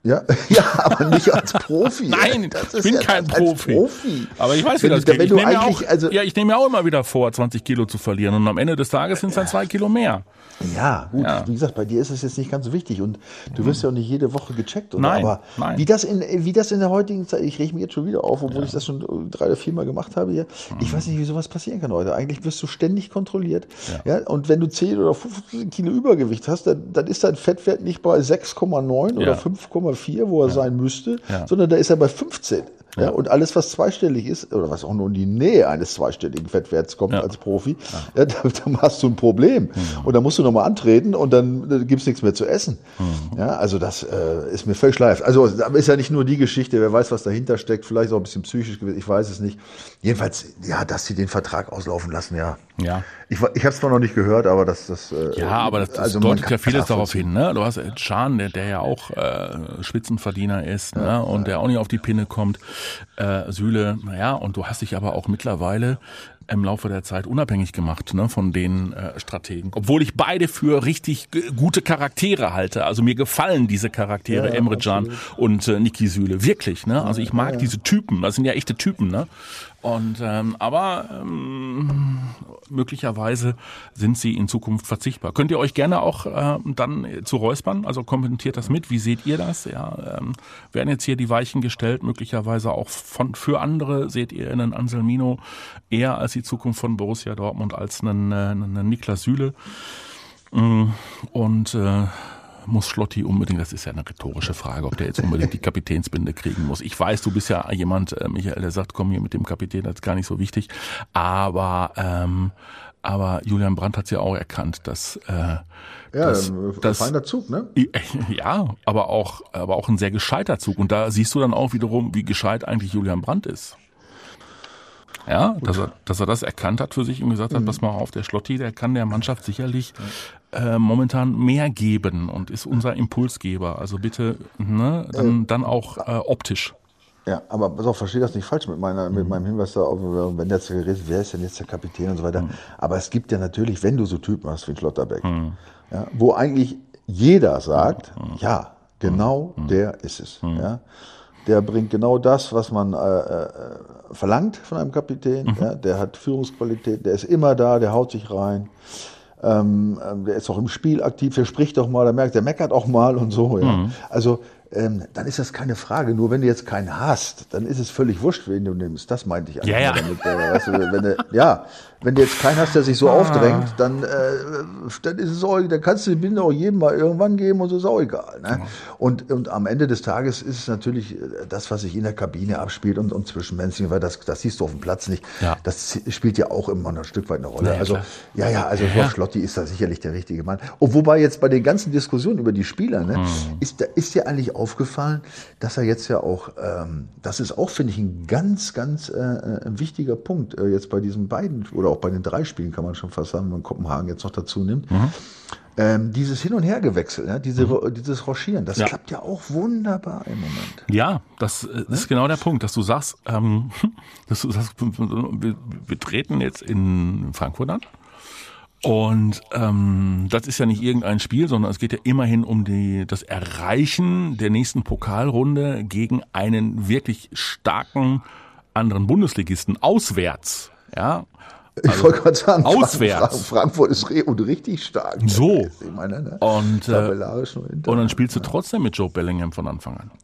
Ja, ja, aber nicht als Profi. Nein, das ich bin ja kein als Profi. Profi. Aber ich weiß, wie wenn das du, geht. wenn Ich du nehme mir eigentlich, auch, also, ja, ich nehme mir auch immer wieder vor, zwanzig Kilo zu verlieren. Und am Ende des Tages sind es dann zwei Kilo mehr. Ja, gut. Ja. Wie gesagt, bei dir ist es jetzt nicht ganz so wichtig und du wirst ja auch nicht jede Woche gecheckt. Oder? Nein, aber nein. Wie, das in, wie das in der heutigen Zeit, ich reg mich jetzt schon wieder auf, obwohl ja. ich das schon drei oder vier Mal gemacht habe hier. Ich weiß nicht, wie sowas passieren kann heute. Eigentlich wirst du ständig kontrolliert. Ja. Ja, und wenn du zehn oder fünfzehn Kilo Übergewicht hast, dann, dann ist dein Fettwert nicht bei sechs Komma neun ja. oder fünf Komma vier, wo er ja. sein müsste, ja. sondern da ist er bei fünfzehn. Ja. Ja, und alles, was zweistellig ist, oder was auch nur in die Nähe eines zweistelligen Fettwerts kommt ja. als Profi, ja. Ja, da, dann hast du ein Problem. Mhm. Und dann musst du nochmal antreten und dann äh, gibt es nichts mehr zu essen. Mhm. Ja, also das äh, ist mir völlig schleif. Also ist ja nicht nur die Geschichte, wer weiß, was dahinter steckt, vielleicht auch ein bisschen psychisch gewesen, ich weiß es nicht. Jedenfalls, ja, dass sie den Vertrag auslaufen lassen, ja. Ja. Ich, ich habe es zwar noch nicht gehört, aber das... das äh, ja, aber das, das also deutet ja vieles darauf hin. Ne? Du hast Can, der, der ja auch äh, Spitzenverdiener ist ja, ne? und ja. der auch nicht auf die Pinne kommt. Äh, Süle, naja, und du hast dich aber auch mittlerweile im Laufe der Zeit unabhängig gemacht ne, von den äh, Strategen. Obwohl ich beide für richtig g- gute Charaktere halte. Also mir gefallen diese Charaktere, ja, Emre Can und äh, Niki Süle. Wirklich. Ne? Also ich mag ja, ja. diese Typen. Das sind ja echte Typen. Ne? Und ähm, aber ähm, möglicherweise sind sie in Zukunft verzichtbar. Könnt ihr euch gerne auch äh, dann zu räuspern? Also kommentiert das mit. Wie seht ihr das? Ja, ähm, werden jetzt hier die Weichen gestellt? Möglicherweise auch von für andere seht ihr einen Anselmino eher als die Zukunft von Borussia Dortmund als einen, einen Niklas Süle. Und äh, muss Schlotti unbedingt, das ist ja eine rhetorische Frage, ob der jetzt unbedingt die Kapitänsbinde kriegen muss. Ich weiß, du bist ja jemand, äh, Michael, der sagt, komm hier mit dem Kapitän, das ist gar nicht so wichtig. Aber ähm, aber Julian Brandt hat es ja auch erkannt, dass äh, ja, das, das feiner Zug, ne? Ja, aber auch aber auch ein sehr gescheiter Zug. Und da siehst du dann auch wiederum, wie gescheit eigentlich Julian Brandt ist. Ja, dass er, dass er das erkannt hat für sich und gesagt hat, mhm. pass mal auf, der Schlotti, der kann der Mannschaft sicherlich äh, momentan mehr geben und ist unser Impulsgeber. Also bitte, ne, dann, ähm, dann auch äh, optisch. Ja, aber pass auf, verstehe das nicht falsch mit meiner, mhm. mit meinem Hinweis da, wenn jetzt geredet, wer ist denn jetzt der Kapitän und so weiter. Mhm. Aber es gibt ja natürlich, wenn du so Typen hast wie Schlotterbeck, mhm. ja, wo eigentlich jeder sagt, mhm. ja, genau mhm. der ist es, mhm. ja. Der bringt genau das, was man äh, äh, verlangt von einem Kapitän. Mhm. Ja, der hat Führungsqualität, der ist immer da, der haut sich rein. Ähm, der ist auch im Spiel aktiv, der spricht auch mal, der merkt, der meckert auch mal und so. Ja. Mhm. Also ähm, dann ist das keine Frage. Nur wenn du jetzt keinen hast, dann ist es völlig wurscht, wen du nimmst. Das meinte ich eigentlich. Ja, ja. Damit, äh, weißt du, wenn du, ja, wenn du jetzt keinen hast, der sich so ah. aufdrängt, dann, äh, dann ist es auch, dann kannst du die Binde auch jedem mal irgendwann geben und so ist auch egal. Ne? Ja. Und, und am Ende des Tages ist es natürlich das, was sich in der Kabine abspielt und, und zwischen Menschen, weil das, das siehst du auf dem Platz nicht. Ja. Das spielt ja auch immer noch ein Stück weit eine Rolle. Ja, also, klar. ja, ja, also ja. Schlotti ist da sicherlich der richtige Mann. Und wobei jetzt bei den ganzen Diskussionen über die Spieler, ne, mhm. ist, ist dir eigentlich aufgefallen, dass er jetzt ja auch, ähm, das ist auch, finde ich, ein ganz, ganz äh, ein wichtiger Punkt, äh, jetzt bei diesen beiden, oder auch bei den drei Spielen kann man schon fast sagen, wenn man Kopenhagen jetzt noch dazu nimmt, mhm. ähm, dieses Hin- und Hergewechsel, ja, diese, mhm. dieses Rochieren, das ja. klappt ja auch wunderbar im Moment. Ja, das, das ne? ist genau der Punkt, dass du sagst, ähm, dass du sagst, wir, wir treten jetzt in Frankfurt an. Und ähm, das ist ja nicht irgendein Spiel, sondern es geht ja immerhin um die, das Erreichen der nächsten Pokalrunde gegen einen wirklich starken anderen Bundesligisten auswärts. Ja, also ich wollte gerade sagen, auswärts. Frankfurt ist re- und richtig stark. So. Ich meine, ne? Und, äh, und dann spielst du trotzdem mit Joe Bellingham von Anfang an.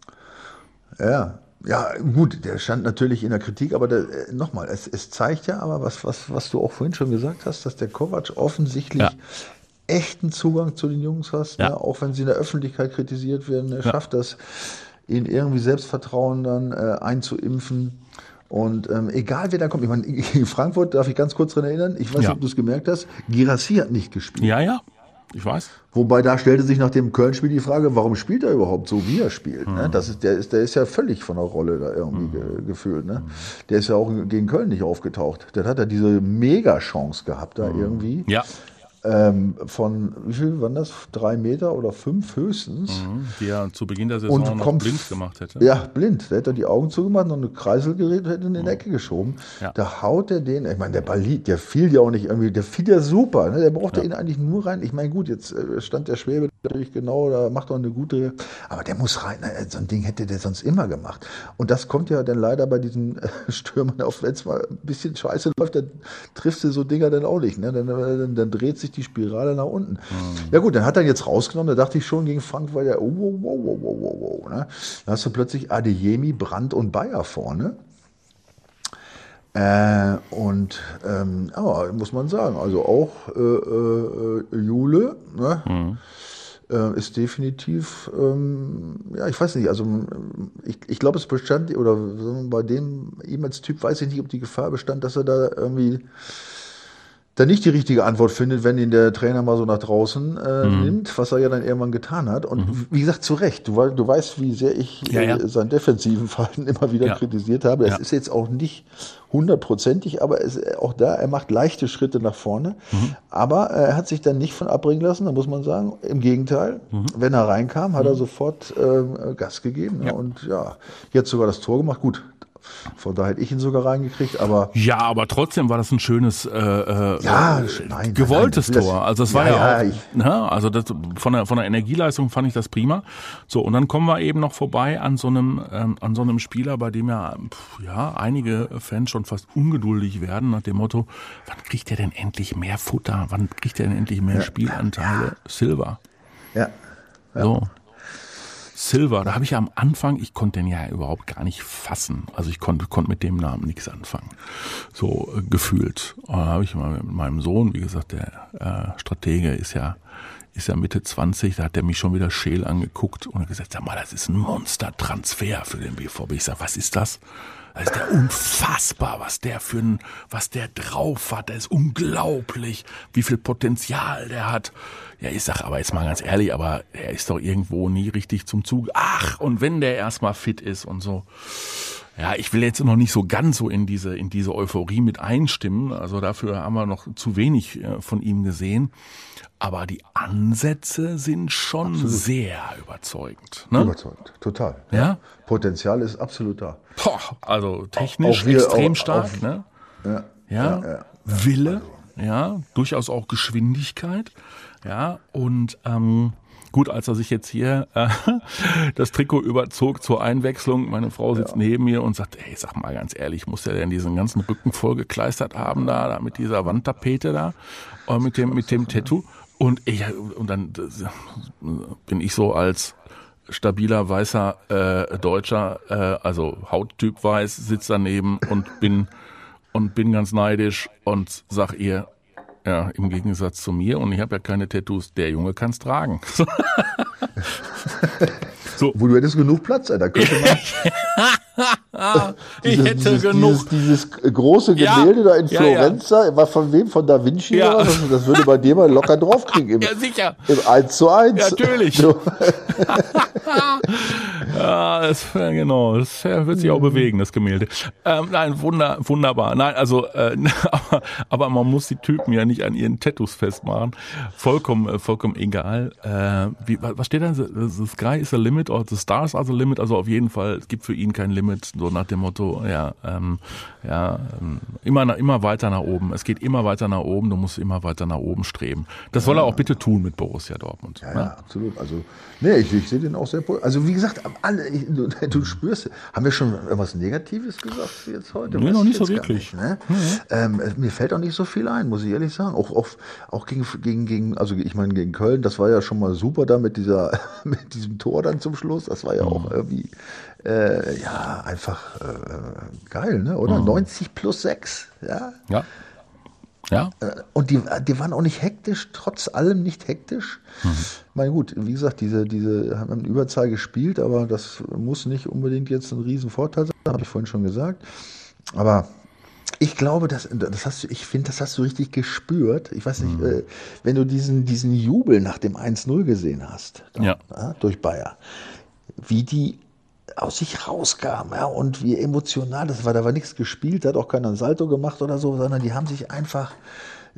Ja. Ja, gut, der stand natürlich in der Kritik, aber der, nochmal, es, es zeigt ja aber, was, was, was du auch vorhin schon gesagt hast, dass der Kovac offensichtlich ja. echten Zugang zu den Jungs hast, ja. ne? Auch wenn sie in der Öffentlichkeit kritisiert werden, er ja. schafft das, ihnen irgendwie Selbstvertrauen dann äh, einzuimpfen. Und ähm, egal wer da kommt, ich meine, in Frankfurt darf ich ganz kurz dran erinnern, ich weiß nicht, ja. ob du es gemerkt hast, Guirassy hat nicht gespielt. Ja, ja. Ich weiß. Wobei da stellte sich nach dem Köln-Spiel die Frage, warum spielt er überhaupt so, wie er spielt? Mhm. Ne? Das ist, der, ist, der ist ja völlig von der Rolle da irgendwie mhm. ge, gefühlt. Ne? Mhm. Der ist ja auch gegen Köln nicht aufgetaucht. Dann hat er diese Mega-Chance gehabt da mhm. irgendwie. Ja. Ähm, von, wie viel waren das? Drei Meter oder fünf höchstens. Mhm. Die er zu Beginn der Saison und noch kommt, blind gemacht hätte. Ja, blind. Da hätte er die Augen zugemacht und ein Kreiselgerät hätte ihn in die Ecke geschoben. Ja. Da haut er den, ich meine, der Ball, der fiel ja auch nicht irgendwie, der fiel ja super. Ne? Der brauchte ja. ihn eigentlich nur rein. Ich meine, gut, jetzt stand der Schwäbe natürlich genau, da macht er eine gute, aber der muss rein, so ein Ding hätte der sonst immer gemacht. Und das kommt ja dann leider bei diesen Stürmern auf, wenn es mal ein bisschen scheiße läuft, dann triffst du so Dinger dann auch nicht, ne? Dann, dann, dann dreht sich die Spirale nach unten. Mhm. Ja gut, dann hat er ihn jetzt rausgenommen, da dachte ich schon gegen Frank, weil der, oh, wow, wow, wow, wow, wow, wow, ne? Da hast du plötzlich Adeyemi, Brandt und Bayer vorne. Äh, und ähm, aber muss man sagen, also auch äh, äh, Jule, ne? Mhm. Ist definitiv, ähm, ja, ich weiß nicht, also ich, ich glaube, es bestand, oder bei dem, ihm als Typ, weiß ich nicht, ob die Gefahr bestand, dass er da irgendwie dann nicht die richtige Antwort findet, wenn ihn der Trainer mal so nach draußen äh, mhm. nimmt, was er ja dann irgendwann getan hat. Und mhm. wie gesagt, zu Recht, du, du weißt, wie sehr ich ja, ja. Äh, sein defensiven Verhalten immer wieder ja. kritisiert habe. Es ja. ist jetzt auch nicht hundertprozentig, aber es, auch da, er macht leichte Schritte nach vorne. Mhm. Aber äh, er hat sich dann nicht von abbringen lassen, da muss man sagen. Im Gegenteil, mhm. wenn er reinkam, hat mhm. er sofort äh, Gas gegeben. Ja. Und ja, jetzt sogar das Tor gemacht. Gut. Von daher hätte ich ihn sogar reingekriegt, aber... Ja, aber trotzdem war das ein schönes, äh, ja, nein, gewolltes nein, Tor. Also das war ja, ja, ja auch, ne, also das, von der von der Energieleistung fand ich das prima. So, und dann kommen wir eben noch vorbei an so einem ähm, an so einem Spieler, bei dem ja, pf, ja einige Fans schon fast ungeduldig werden, nach dem Motto, wann kriegt er denn endlich mehr Futter? Wann kriegt er denn endlich mehr ja. Spielanteile? Ja. Silva. Ja. ja. So. Silva, da habe ich ja am Anfang, ich konnte den ja überhaupt gar nicht fassen. Also ich konnte, konnte mit dem Namen nichts anfangen. So äh, gefühlt. Und da habe ich mal mit meinem Sohn, wie gesagt, der äh, Stratege ist ja, ist ja Mitte zwanzig, da hat der mich schon wieder scheel angeguckt und hat gesagt, sag mal, das ist ein Monster-Transfer für den B V B. Ich sag, was ist das? Das ist ja unfassbar, was der für ein, was der drauf hat. Das ist unglaublich, wie viel Potenzial der hat. Ja, ich sag aber jetzt mal ganz ehrlich, aber er ist doch irgendwo nie richtig zum Zug. Ach, und wenn der erstmal fit ist und so. Ja, ich will jetzt noch nicht so ganz so in diese, in diese Euphorie mit einstimmen. Also dafür haben wir noch zu wenig von ihm gesehen. Aber die Ansätze sind schon absolut. Sehr überzeugend. Ne? Überzeugend, total. Ja? Potenzial ist absolut da. Boah, also technisch auch wir, extrem auch, stark. auch, ne? Ja, ja, ja, ja, Wille, ja, durchaus auch Geschwindigkeit. Ja, und ähm, gut, als er sich jetzt hier äh, das Trikot überzog zur Einwechslung, meine Frau sitzt ja. neben mir und sagt, ey, sag mal ganz ehrlich, muss der denn diesen ganzen Rücken vollgekleistert haben da, da mit dieser Wandtapete da, äh, mit dem mit dem Tattoo? Und ich und dann bin ich so als stabiler weißer äh, Deutscher, äh, also Hauttyp weiß, sitz daneben und bin und bin ganz neidisch und sag ihr, ja, im Gegensatz zu mir, und ich habe ja keine Tattoos, der Junge kann's tragen. So. Wo du hättest genug Platz, da könnte man. ich dieses, hätte dieses, genug. Dieses, dieses große Gemälde ja, da in ja, Florenz, ja. war von wem? Von Da Vinci? Ja. Oder? Das, das würde bei dir mal locker draufkriegen. Im, ja, sicher. Im eins zu eins. Ja, natürlich. So. ja, das, genau, das wird sich auch bewegen, das Gemälde. Ähm, nein, wunder, wunderbar. Nein, also, äh, aber, aber man muss die Typen ja nicht an ihren Tattoos festmachen. Vollkommen, vollkommen egal. Äh, wie, was steht da? The sky is the limit or the stars are the limit. Also auf jeden Fall, es gibt für ihn kein Limit. So nach dem Motto, ja, ähm, ja, ähm, immer, immer weiter nach oben. Es geht immer weiter nach oben. Du musst immer weiter nach oben streben. Das soll er auch bitte tun mit Borussia Dortmund. Ja, ne? ja, absolut. Also, nee, ich, ich sehe den auch sehr positiv. Also wie gesagt, alle, ich, du, du spürst, haben wir schon irgendwas Negatives gesagt jetzt heute? Nee, weiß noch nicht so gar wirklich. Nicht, ne? Mhm. ähm, mir fällt auch nicht so viel ein, muss ich ehrlich sagen. Auch, auch, auch gegen, gegen, gegen, also ich meine gegen Köln, das war ja schon mal super da mit dieser, mit diesem Tor dann zum Schluss. Das war ja auch irgendwie, äh, ja, einfach äh, geil, ne? Oder? Mhm. neunzig plus sechs, ja. Ja. Ja. Und die, die waren auch nicht hektisch, trotz allem nicht hektisch. Mhm. Ich meine, gut, wie gesagt, diese, diese haben in Überzahl gespielt, aber das muss nicht unbedingt jetzt ein Riesenvorteil sein, habe ich vorhin schon gesagt. Aber ich glaube, das, das hast du, ich finde, das hast du richtig gespürt. Ich weiß nicht, mhm. äh, wenn du diesen, diesen Jubel nach dem eins null gesehen hast, da, ja. Ja, durch Bayer, wie die aus sich rauskam, ja, und wie emotional das war. Da war nichts gespielt, da hat auch keiner ein Salto gemacht oder so, sondern die haben sich einfach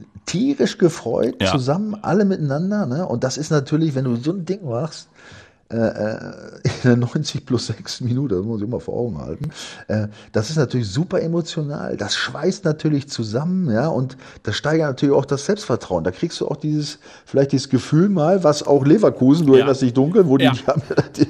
tierisch gefreut, ja. zusammen, alle miteinander, ne? Und das ist natürlich, wenn du so ein Ding machst, in der neunzig plus sechs Minute, das muss ich immer vor Augen halten. Das ist natürlich super emotional. Das schweißt natürlich zusammen, ja, und das steigert natürlich auch das Selbstvertrauen. Da kriegst du auch dieses, vielleicht dieses Gefühl mal, was auch Leverkusen, du Ja. erinnerst dich dunkel, wo die, Ja. die haben,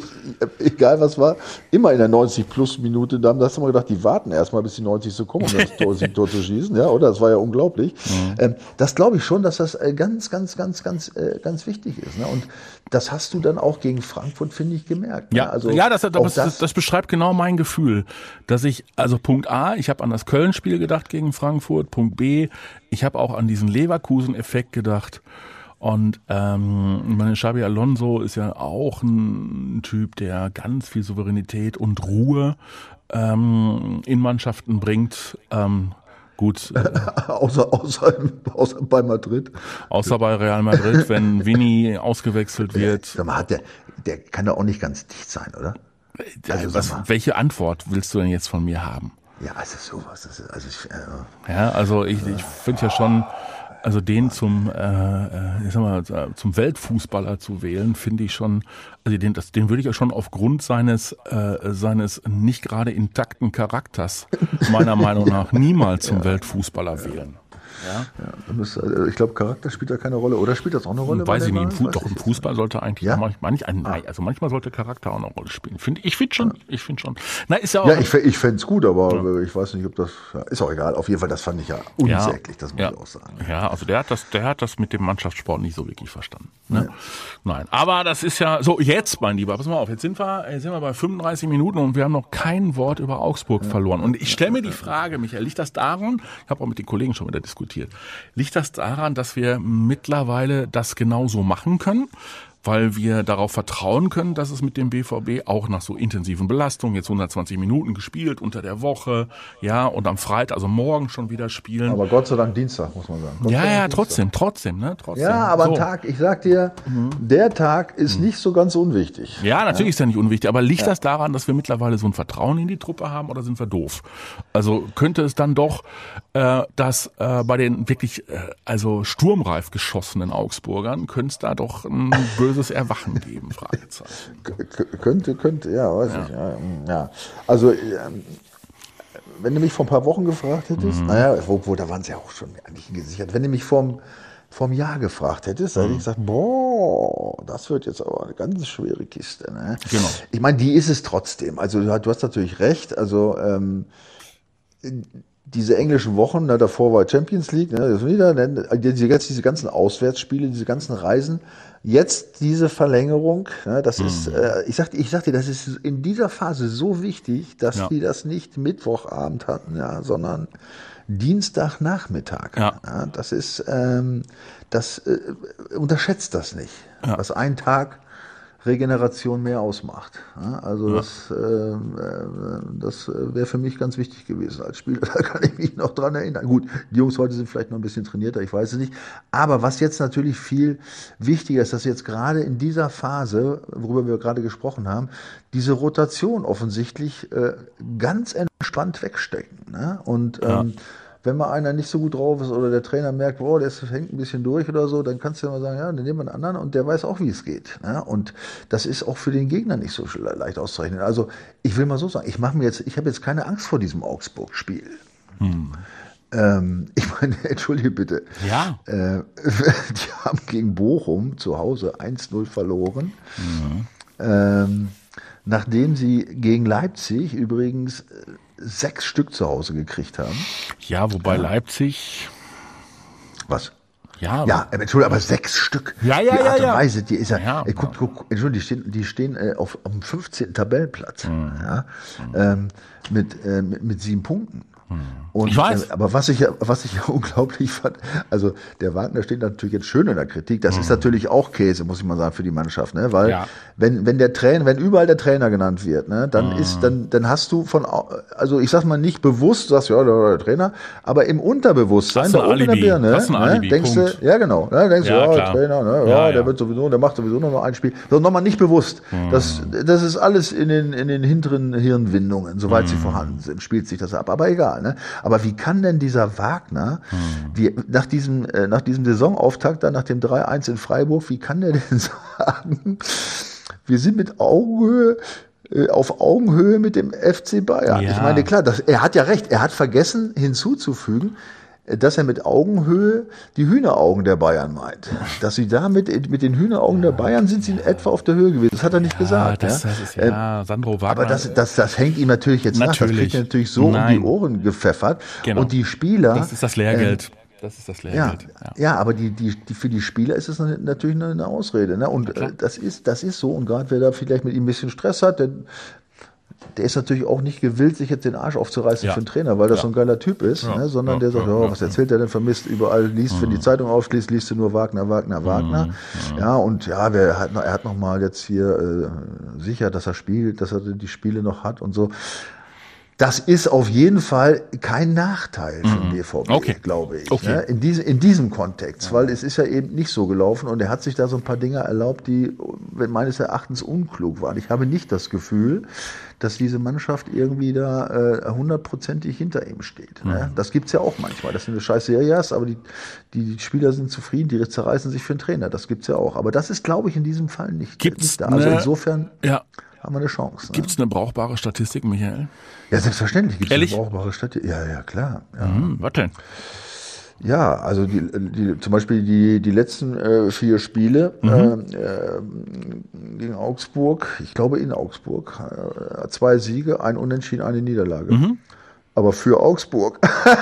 egal was war, immer in der neunzig plus Minute, da hast du mal gedacht, die warten erstmal, bis die neunzig so kommen, um das Tor, das Tor zu schießen, ja, oder? Das war ja unglaublich. Mhm. Ähm, das glaube ich schon, dass das ganz, ganz, ganz, ganz, ganz wichtig ist, ne? Und das hast du dann auch gegen Frankfurt, finde ich, gemerkt. Ja, ne? Also ja, das, das, das, das, das beschreibt genau mein Gefühl, dass ich, also Punkt A, ich habe an das Köln-Spiel gedacht gegen Frankfurt, Punkt B, ich habe auch an diesen Leverkusen-Effekt gedacht und ähm, meine Xabi Alonso ist ja auch ein Typ, der ganz viel Souveränität und Ruhe ähm, in Mannschaften bringt, ähm, Gut. Äh, außer, außer, außer bei Madrid. Außer bei Real Madrid, wenn Vinny ausgewechselt wird. Sag mal, hat der, der kann doch auch nicht ganz dicht sein, oder? Also, was, welche Antwort willst du denn jetzt von mir haben? Ja, also sowas. Das ist, also ich, äh, ja, also ich, ich finde ja schon, also den zum, äh, ich sag mal, zum Weltfußballer zu wählen, finde ich schon, also den, das, den würde ich ja schon aufgrund seines, äh, seines nicht gerade intakten Charakters meiner Meinung nach niemals zum ja. Weltfußballer wählen. Ja. Ja, müsste, also ich glaube, Charakter spielt da keine Rolle. Oder spielt das auch eine Rolle? Weiß ich nicht. Fu- doch, im Fußball sollte eigentlich ja? manchmal, nicht ein, nein, also manchmal sollte Charakter auch eine Rolle spielen. Find, ich finde schon, ich finde schon. Na, ist ja auch. Ja, ich, ich fände es gut, aber ja. ich weiß nicht, ob das, ja, ist auch egal. Auf jeden Fall, das fand ich ja unsäglich, ja. das muss ja. ich auch sagen. Ja, also der hat das, der hat das mit dem Mannschaftssport nicht so wirklich verstanden. Ne? Nein, aber das ist ja, so jetzt, mein Lieber, pass mal auf, jetzt sind wir, jetzt sind wir bei fünfunddreißig Minuten und wir haben noch kein Wort über Augsburg ja. verloren. Und ich stelle mir die Frage, Michael, liegt das daran, ich habe auch mit den Kollegen schon wieder diskutiert, liegt das daran, dass wir mittlerweile das genauso machen können, weil wir darauf vertrauen können, dass es mit dem B V B auch nach so intensiven Belastungen, jetzt hundertzwanzig Minuten gespielt unter der Woche, ja, und am Freitag, also morgen schon wieder spielen. Aber Gott sei Dank Dienstag, muss man sagen. Gott ja, ja, Dienstag. trotzdem, trotzdem, ne, trotzdem. Ja, aber so. ein Tag, ich sag dir, mhm. der Tag ist mhm. nicht so ganz unwichtig. Ja, natürlich ja. ist er nicht unwichtig, aber liegt ja. das daran, dass wir mittlerweile so ein Vertrauen in die Truppe haben oder sind wir doof? Also könnte es dann doch, äh, dass äh, bei den wirklich, äh, also sturmreif geschossenen Augsburgern, könnte es da doch ein böses Erwachen geben? Fragezeichen. K- könnte, könnte, ja, weiß ja. ich. Ja, ja. Also, ähm, wenn du mich vor ein paar Wochen gefragt hättest, mhm. naja, obwohl, da waren es ja auch schon eigentlich gesichert. Wenn du mich vorm, vorm Jahr gefragt hättest, mhm. dann hätte ich gesagt, boah, das wird jetzt aber eine ganz schwere Kiste. Ne? Genau. Ich meine, die ist es trotzdem. Also, du hast natürlich recht. Also, ähm, diese englischen Wochen, ne, davor war Champions League, ne, das wieder, ne, diese, diese ganzen Auswärtsspiele, diese ganzen Reisen, jetzt diese Verlängerung, ne, das mhm. ist, äh, ich sag, ich sag dir, das ist in dieser Phase so wichtig, dass ja. die das nicht Mittwochabend hatten, ja, sondern Dienstagnachmittag. Ja. Ja, das ist, ähm, das äh, unterschätzt das nicht, ja. was ein Tag Regeneration mehr ausmacht. Also ja. das, äh, das wäre für mich ganz wichtig gewesen als Spieler. Da kann ich mich noch dran erinnern. Gut, die Jungs heute sind vielleicht noch ein bisschen trainierter, ich weiß es nicht. Aber was jetzt natürlich viel wichtiger ist, dass jetzt gerade in dieser Phase, worüber wir gerade gesprochen haben, diese Rotation offensichtlich äh, ganz entspannt wegstecken. Ne? Und ja. ähm, wenn mal einer nicht so gut drauf ist oder der Trainer merkt, boah, der hängt ein bisschen durch oder so, dann kannst du ja mal sagen, ja, dann nehmen wir einen anderen und der weiß auch, wie es geht. Ne? Und das ist auch für den Gegner nicht so leicht auszurechnen. Also ich will mal so sagen, ich mache mir jetzt, ich habe jetzt keine Angst vor diesem Augsburg-Spiel. Hm. Ähm, ich meine, entschuldige bitte. Ja. Äh, die haben gegen Bochum zu Hause eins null verloren. Mhm. Ähm, nachdem sie gegen Leipzig übrigens sechs Stück zu Hause gekriegt haben. Ja, wobei ja. Leipzig... Was? Ja, ja, aber, Entschuldigung, aber sechs Stück. Ja, ja, die Art ja, und Weise, die ist ja, ja, ey, guck, guck, Entschuldigung, die stehen, die stehen äh, auf, auf dem fünfzehnten Tabellenplatz, mhm. ja, mhm. ähm, mit, äh, mit, mit sieben Punkten. Und, ich weiß. Äh, aber was ich ja, was ich ja unglaublich fand, also der Wagner steht natürlich jetzt schön in der Kritik. Das mhm. ist natürlich auch Käse, muss ich mal sagen, für die Mannschaft, ne? Weil ja. wenn wenn der Trainer, wenn überall der Trainer genannt wird, ne, dann mhm. ist dann dann hast du von, also ich sag mal nicht bewusst, sagst ja der, der Trainer, aber im Unterbewusstsein da oben in der Birne, das ist ein Alibi, ne, denkst Punkt. du, ja genau, ne, denkst ja, du, ja, klar. Trainer, ne, ja, ja, der ja. wird sowieso, der macht sowieso noch mal ein Spiel, sondern nochmal nicht bewusst. Mhm. Das das ist alles in den in den hinteren Hirnwindungen, soweit mhm. sie vorhanden sind, spielt sich das ab. Aber egal, ne? Aber wie kann denn dieser Wagner, hm. die, nach diesem, äh, nach diesem Saisonauftakt, dann nach dem drei eins in Freiburg, wie kann der denn sagen, wir sind mit Augenhöhe, äh, auf Augenhöhe mit dem F C Bayern. Ja. Ich meine, klar, das, er hat ja recht, er hat vergessen hinzuzufügen, dass er mit Augenhöhe die Hühneraugen der Bayern meint. Dass sie damit, mit den Hühneraugen der Bayern sind sie in etwa auf der Höhe gewesen. Das hat er nicht Ja, gesagt. das, ja. das ist ja Sandro Wagner. Aber das, das, das hängt ihm natürlich jetzt Natürlich. nach. Das kriegt er natürlich so Nein. um die Ohren gepfeffert. Genau. Und die Spieler. Das ist das Lehrgeld. Ähm, das ist das ja, Lehrgeld. ja. ja, aber die, die, die, für die Spieler ist es natürlich eine Ausrede. Ne? Und äh, das, ist, das ist so. Und gerade wer da vielleicht mit ihm ein bisschen Stress hat, der, der ist natürlich auch nicht gewillt, sich jetzt den Arsch aufzureißen Ja. für einen Trainer, weil das Ja. so ein geiler Typ ist, Ja. ne? sondern Ja. der sagt, Ja. oh, Ja. was erzählt er denn, vermisst überall, liest, wenn die Zeitung aufschließt, liest du nur Wagner, Wagner, Wagner. Ja, und ja, wer hat noch, er hat noch mal jetzt hier äh, sicher, dass er spielt, dass er die Spiele noch hat und so. Das ist auf jeden Fall kein Nachteil für den B V B, Okay. glaube ich. Okay. Ne? In, diese, in diesem Kontext, weil es ist ja eben nicht so gelaufen und er hat sich da so ein paar Dinge erlaubt, die meines Erachtens unklug waren. Ich habe nicht das Gefühl, dass diese Mannschaft irgendwie da äh, hundertprozentig hinter ihm steht. Ne? Das gibt's ja auch manchmal. Das sind scheiß Serias, aber die, die Spieler sind zufrieden, die zerreißen sich für den Trainer. Das gibt's ja auch. Aber das ist, glaube ich, in diesem Fall nicht, Gibt's nicht da. Also eine- insofern Ja. haben wir eine Chance. Ne? Gibt es eine brauchbare Statistik, Michael? Ja, selbstverständlich gibt es eine Ehrlich? brauchbare Statistik. Ja, ja, klar. Ja. Hm, was denn? Ja, also die, die, zum Beispiel die, die letzten äh, vier Spiele Mhm. äh, äh, gegen Augsburg, ich glaube in Augsburg, äh, zwei Siege, ein Unentschieden, eine Niederlage. Mhm. Aber für Augsburg.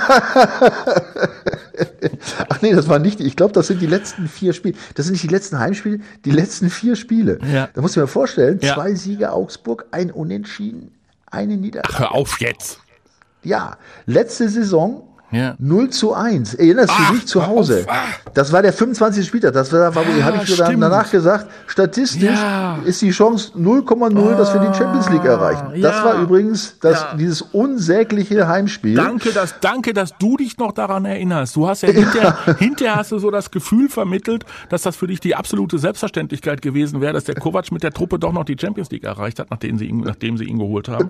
Ach nee, das war nicht die, ich glaube, das sind die letzten vier Spiele. Das sind nicht die letzten Heimspiele, die letzten vier Spiele. Ja. Da musst du dir mal vorstellen, Ja. zwei Siege Augsburg, ein Unentschieden, eine Niederlage. Hör auf jetzt. Ja, letzte Saison Ja. null zu eins. Erinnerst Ach, du dich zu hör Hause? auf. Ah. Das war der fünfundzwanzigste Spieltag. Das war, war Ah, habe ich sogar stimmt. danach gesagt, statistisch Ja. ist die Chance null Komma null, dass wir die Champions League erreichen. Das ja. war übrigens das, Ja. dieses unsägliche Heimspiel. Danke, dass, danke, dass du dich noch daran erinnerst. Du hast ja hinterher, hinterher hast du so das Gefühl vermittelt, dass das für dich die absolute Selbstverständlichkeit gewesen wäre, dass der Kovac mit der Truppe doch noch die Champions League erreicht hat, nachdem sie ihn, nachdem sie ihn geholt haben.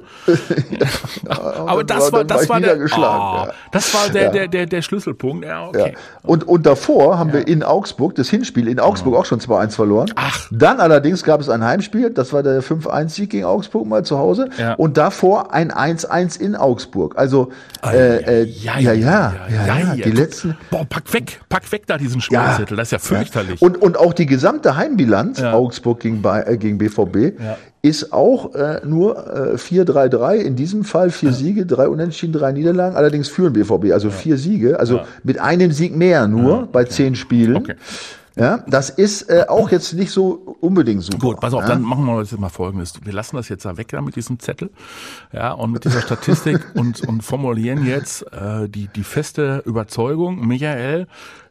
Aber dann das war- war, dann war das ich war der, niedergeschlagen, oh, ja. das war der, Ja. der, der, der Schlüsselpunkt. Ja, Ja. okay. Und, und davor haben wir in Augsburg, das Hinspiel in Augsburg auch schon zwei eins verloren. Ach. Dann allerdings gab es ein Heimspiel, das war der fünf eins Sieg gegen Augsburg mal zu Hause. Ja. Und davor ein eins eins in Augsburg. Also, äh, äh, ja, ja, ja, ja, ja, die letzten. Boah, pack weg, pack weg da diesen Schmierzettel, das ist ja fürchterlich. Und, und auch die gesamte Heimbilanz, Ja. Augsburg gegen, Bay- äh, gegen B V B, Ja. ist auch äh, nur äh, vier drei drei. In diesem Fall vier Siege, drei Unentschieden, drei Niederlagen. Allerdings führen B V B, also vier Siege. Also mit einem Sieg mehr nur bei zehn Spielen. Okay. Ja, das ist äh, auch jetzt nicht so unbedingt super. Gut, pass auf, ja? dann machen wir jetzt mal Folgendes. Wir lassen das jetzt da weg da mit diesem Zettel, ja, und mit dieser Statistik und, und formulieren jetzt äh, die, die feste Überzeugung, Michael,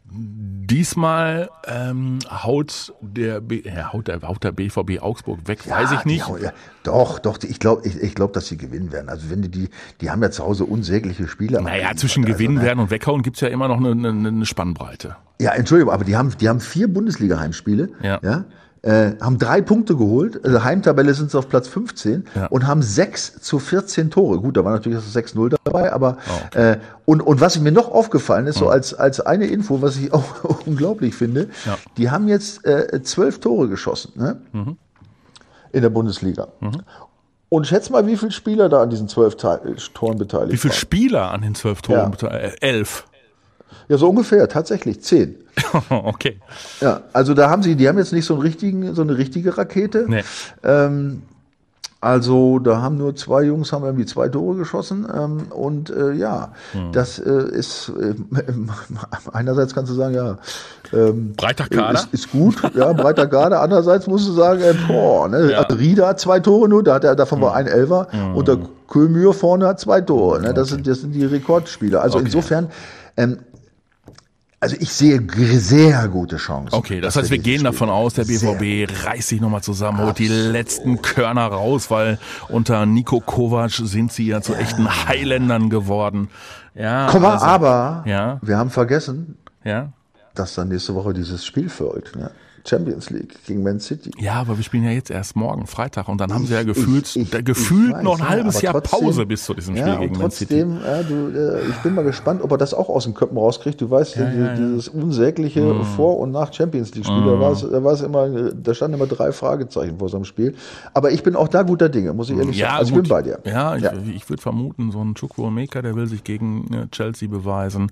diesmal ähm, haut der, B, ja, haut der haut der B V B Augsburg weg, Ja, weiß ich die nicht. hauen- ja, doch, doch, ich glaube, ich, ich glaub, dass sie gewinnen werden. Also wenn die, die, die haben ja zu Hause unsägliche Spieler. Naja, zwischen also, gewinnen ne? werden und weghauen gibt's ja immer noch eine, eine, eine Spannbreite. Ja, Entschuldigung, aber die haben, die haben vier Bundesliga-Heimspiele, Ja. ja, äh, haben drei Punkte geholt, also Heimtabelle sind sie auf Platz fünfzehn Ja. und haben sechs zu vierzehn Tore. Gut, da war natürlich das sechs null dabei, aber Oh, okay. äh, und, und was mir noch aufgefallen ist, so als, als eine Info, was ich auch unglaublich finde, Ja. die haben jetzt äh, zwölf Tore geschossen, ne? Mhm. In der Bundesliga. Und schätz mal, wie viele Spieler da an diesen zwölf Te- Toren beteiligt Wie viele waren. Spieler an den zwölf Toren? Ja. beteiligt? Äh, elf. Ja, so ungefähr, tatsächlich, zehn. Okay. Ja, also da haben sie, die haben jetzt nicht so einen richtigen, so eine richtige Rakete. Nee. Ähm, also da haben nur zwei Jungs haben irgendwie zwei Tore geschossen ähm, und äh, ja, Hm. das äh, ist äh, einerseits kannst du sagen, ja, ähm, Breiter Kader? Ist, ist gut, ja, breiter Kader. Andererseits musst du sagen, äh, boah, ne, Ja. also Rieder hat zwei Tore nur, da hat er davon war ein Elfer und der Köhlmühr vorne hat zwei Tore. Ne, das sind das sind die Rekordspieler. Also Okay. insofern ähm, also ich sehe g- sehr gute Chancen. Okay, das dass heißt, wir dieses gehen davon Spiel- aus, der B V B reißt sich nochmal zusammen, holt die letzten Körner raus, weil unter Niko Kovac sind sie ja zu echten Highlandern geworden. Ja, Komm mal, also, aber Ja. wir haben vergessen, Ja. dass dann nächste Woche dieses Spiel folgt. Ne? Champions League gegen Man City. Ja, aber wir spielen ja jetzt erst morgen, Freitag, und dann haben sie ja Ich- gefühlt, ich- ich- da gefühlt ich weiß, noch ein ja, halbes aber Jahr trotzdem- Pause bis zu diesem Spiel Ja, gegen und Man City. trotzdem, ja, du, äh, ich bin mal gespannt, ob er das auch aus den Köpfen rauskriegt. Du weißt, ja, ja, ja. dieses unsägliche Vor- und nach Champions League Spiel, da war es, da war es immer, da standen immer drei Fragezeichen vor so einem Spiel. Aber ich bin auch da guter Dinge, muss ich ehrlich sagen. Also ich gut. bin bei dir. Ja, ich, Ja. ich würde vermuten, so ein Chukwuemeka, der will sich gegen äh, Chelsea beweisen.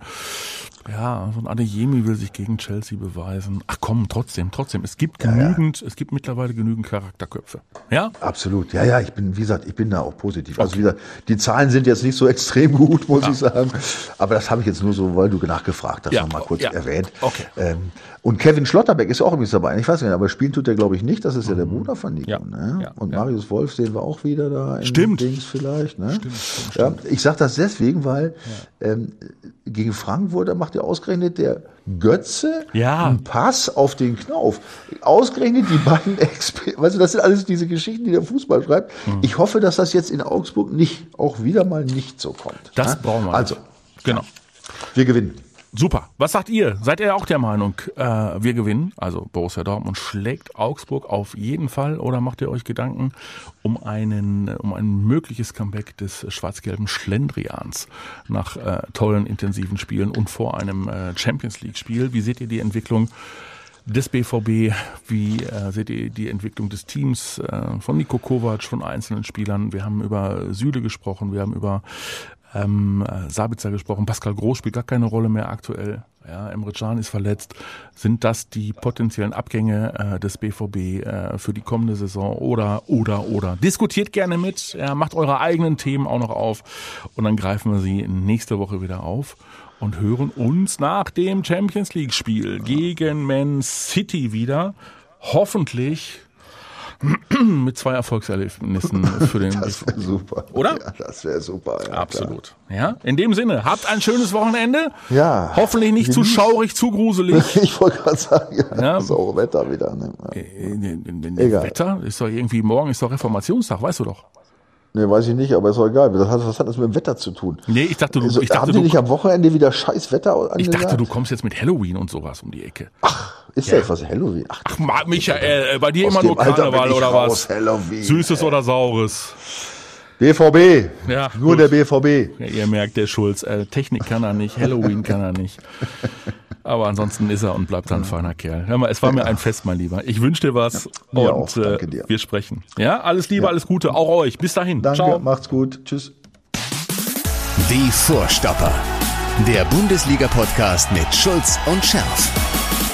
Ja, so ein Adeyemi will sich gegen Chelsea beweisen. Ach komm, trotzdem, trotzdem. Es gibt genügend, es gibt mittlerweile genügend Charakterköpfe. Ja? Absolut, ja, ja, ich bin, wie gesagt, ich bin da auch positiv. Also wie gesagt, die Zahlen sind jetzt nicht so extrem gut, muss ich sagen. Aber das habe ich jetzt nur so, weil du nachgefragt hast, Ja, noch mal kurz ja. erwähnt. Okay. Ähm, und Kevin Schlotterbeck ist auch übrigens dabei. Ich weiß nicht, aber spielen tut er, glaube ich, nicht. Das ist ja der Bruder von Nico. Ja, Ne? ja, und ja. Marius Wolf sehen wir auch wieder da. In Stimmt. Dings vielleicht. Ne? Stimmt, stimmt, Ja, ich sage das deswegen, weil ähm, gegen Frankfurt, da macht ja ausgerechnet der Götze Ja. einen Pass auf den Knauf. Ausgerechnet die beiden Experten. Weißt du, das sind alles diese Geschichten, die der Fußball schreibt. Mhm. Ich hoffe, dass das jetzt in Augsburg nicht, auch wieder mal nicht so kommt. Das ne? brauchen wir. Also, Genau. wir gewinnen. Super. Was sagt ihr? Seid ihr auch der Meinung, äh, wir gewinnen? Also Borussia Dortmund schlägt Augsburg auf jeden Fall, oder macht ihr euch Gedanken um einen, um ein mögliches Comeback des schwarz-gelben Schlendrians nach äh, tollen, intensiven Spielen und vor einem äh, Champions League Spiel? Wie seht ihr die Entwicklung des B V B? Wie äh, seht ihr die Entwicklung des Teams äh, von Niko Kovac, von einzelnen Spielern? Wir haben über Süle gesprochen, wir haben über Ähm, Sabitzer gesprochen, Pascal Groß spielt gar keine Rolle mehr aktuell. Ja, Emre Can ist verletzt. Sind das die potenziellen Abgänge äh, des B V B äh, für die kommende Saison oder, oder, oder? Diskutiert gerne mit, ja, macht eure eigenen Themen auch noch auf und dann greifen wir sie nächste Woche wieder auf und hören uns nach dem Champions League Spiel gegen Man City wieder. Hoffentlich mit zwei Erfolgserlebnissen für den Das wäre super. Oder? Ja, das wäre super. Ja, Absolut. Ja, in dem Sinne, habt ein schönes Wochenende. Ja. Hoffentlich nicht zu Genießt- schaurig, zu gruselig. Klar. Ich wollte gerade sagen, ja, Ja. das ist auch Wetter wieder. Ne? Ja. Äh, Egal. Wetter ist doch irgendwie, morgen ist doch Reformationstag, weißt du doch. Nee, weiß ich nicht, aber ist auch egal. Was hat, was hat das mit dem Wetter zu tun? Nee, ich dachte, du, Also, ich dachte, haben die du, nicht am Wochenende wieder scheiß Wetter angesagt? ich dachte, du kommst jetzt mit Halloween und sowas um die Ecke. Ist das was Halloween? Ach, Ach, Ma- Michael, äh, bei dir aus immer dem nur Alter Karneval bin ich oder raus, was? Halloween. Süßes oder Saures? B V B. Ja, Nur gut. der B V B. Ja, ihr merkt, der Schulz, äh, Technik kann er nicht, Halloween kann er nicht. Aber ansonsten ist er und bleibt ein feiner Kerl. Hör mal, es war mir ein Fest, mein Lieber. Ich wünsche dir was mir und auch. Danke äh, dir. wir sprechen. Ja, alles Liebe, alles Gute, auch euch. Bis dahin. Danke, Ciao. macht's gut. Tschüss. Die Vorstopper. Der Bundesliga-Podcast mit Schulz und Scherf.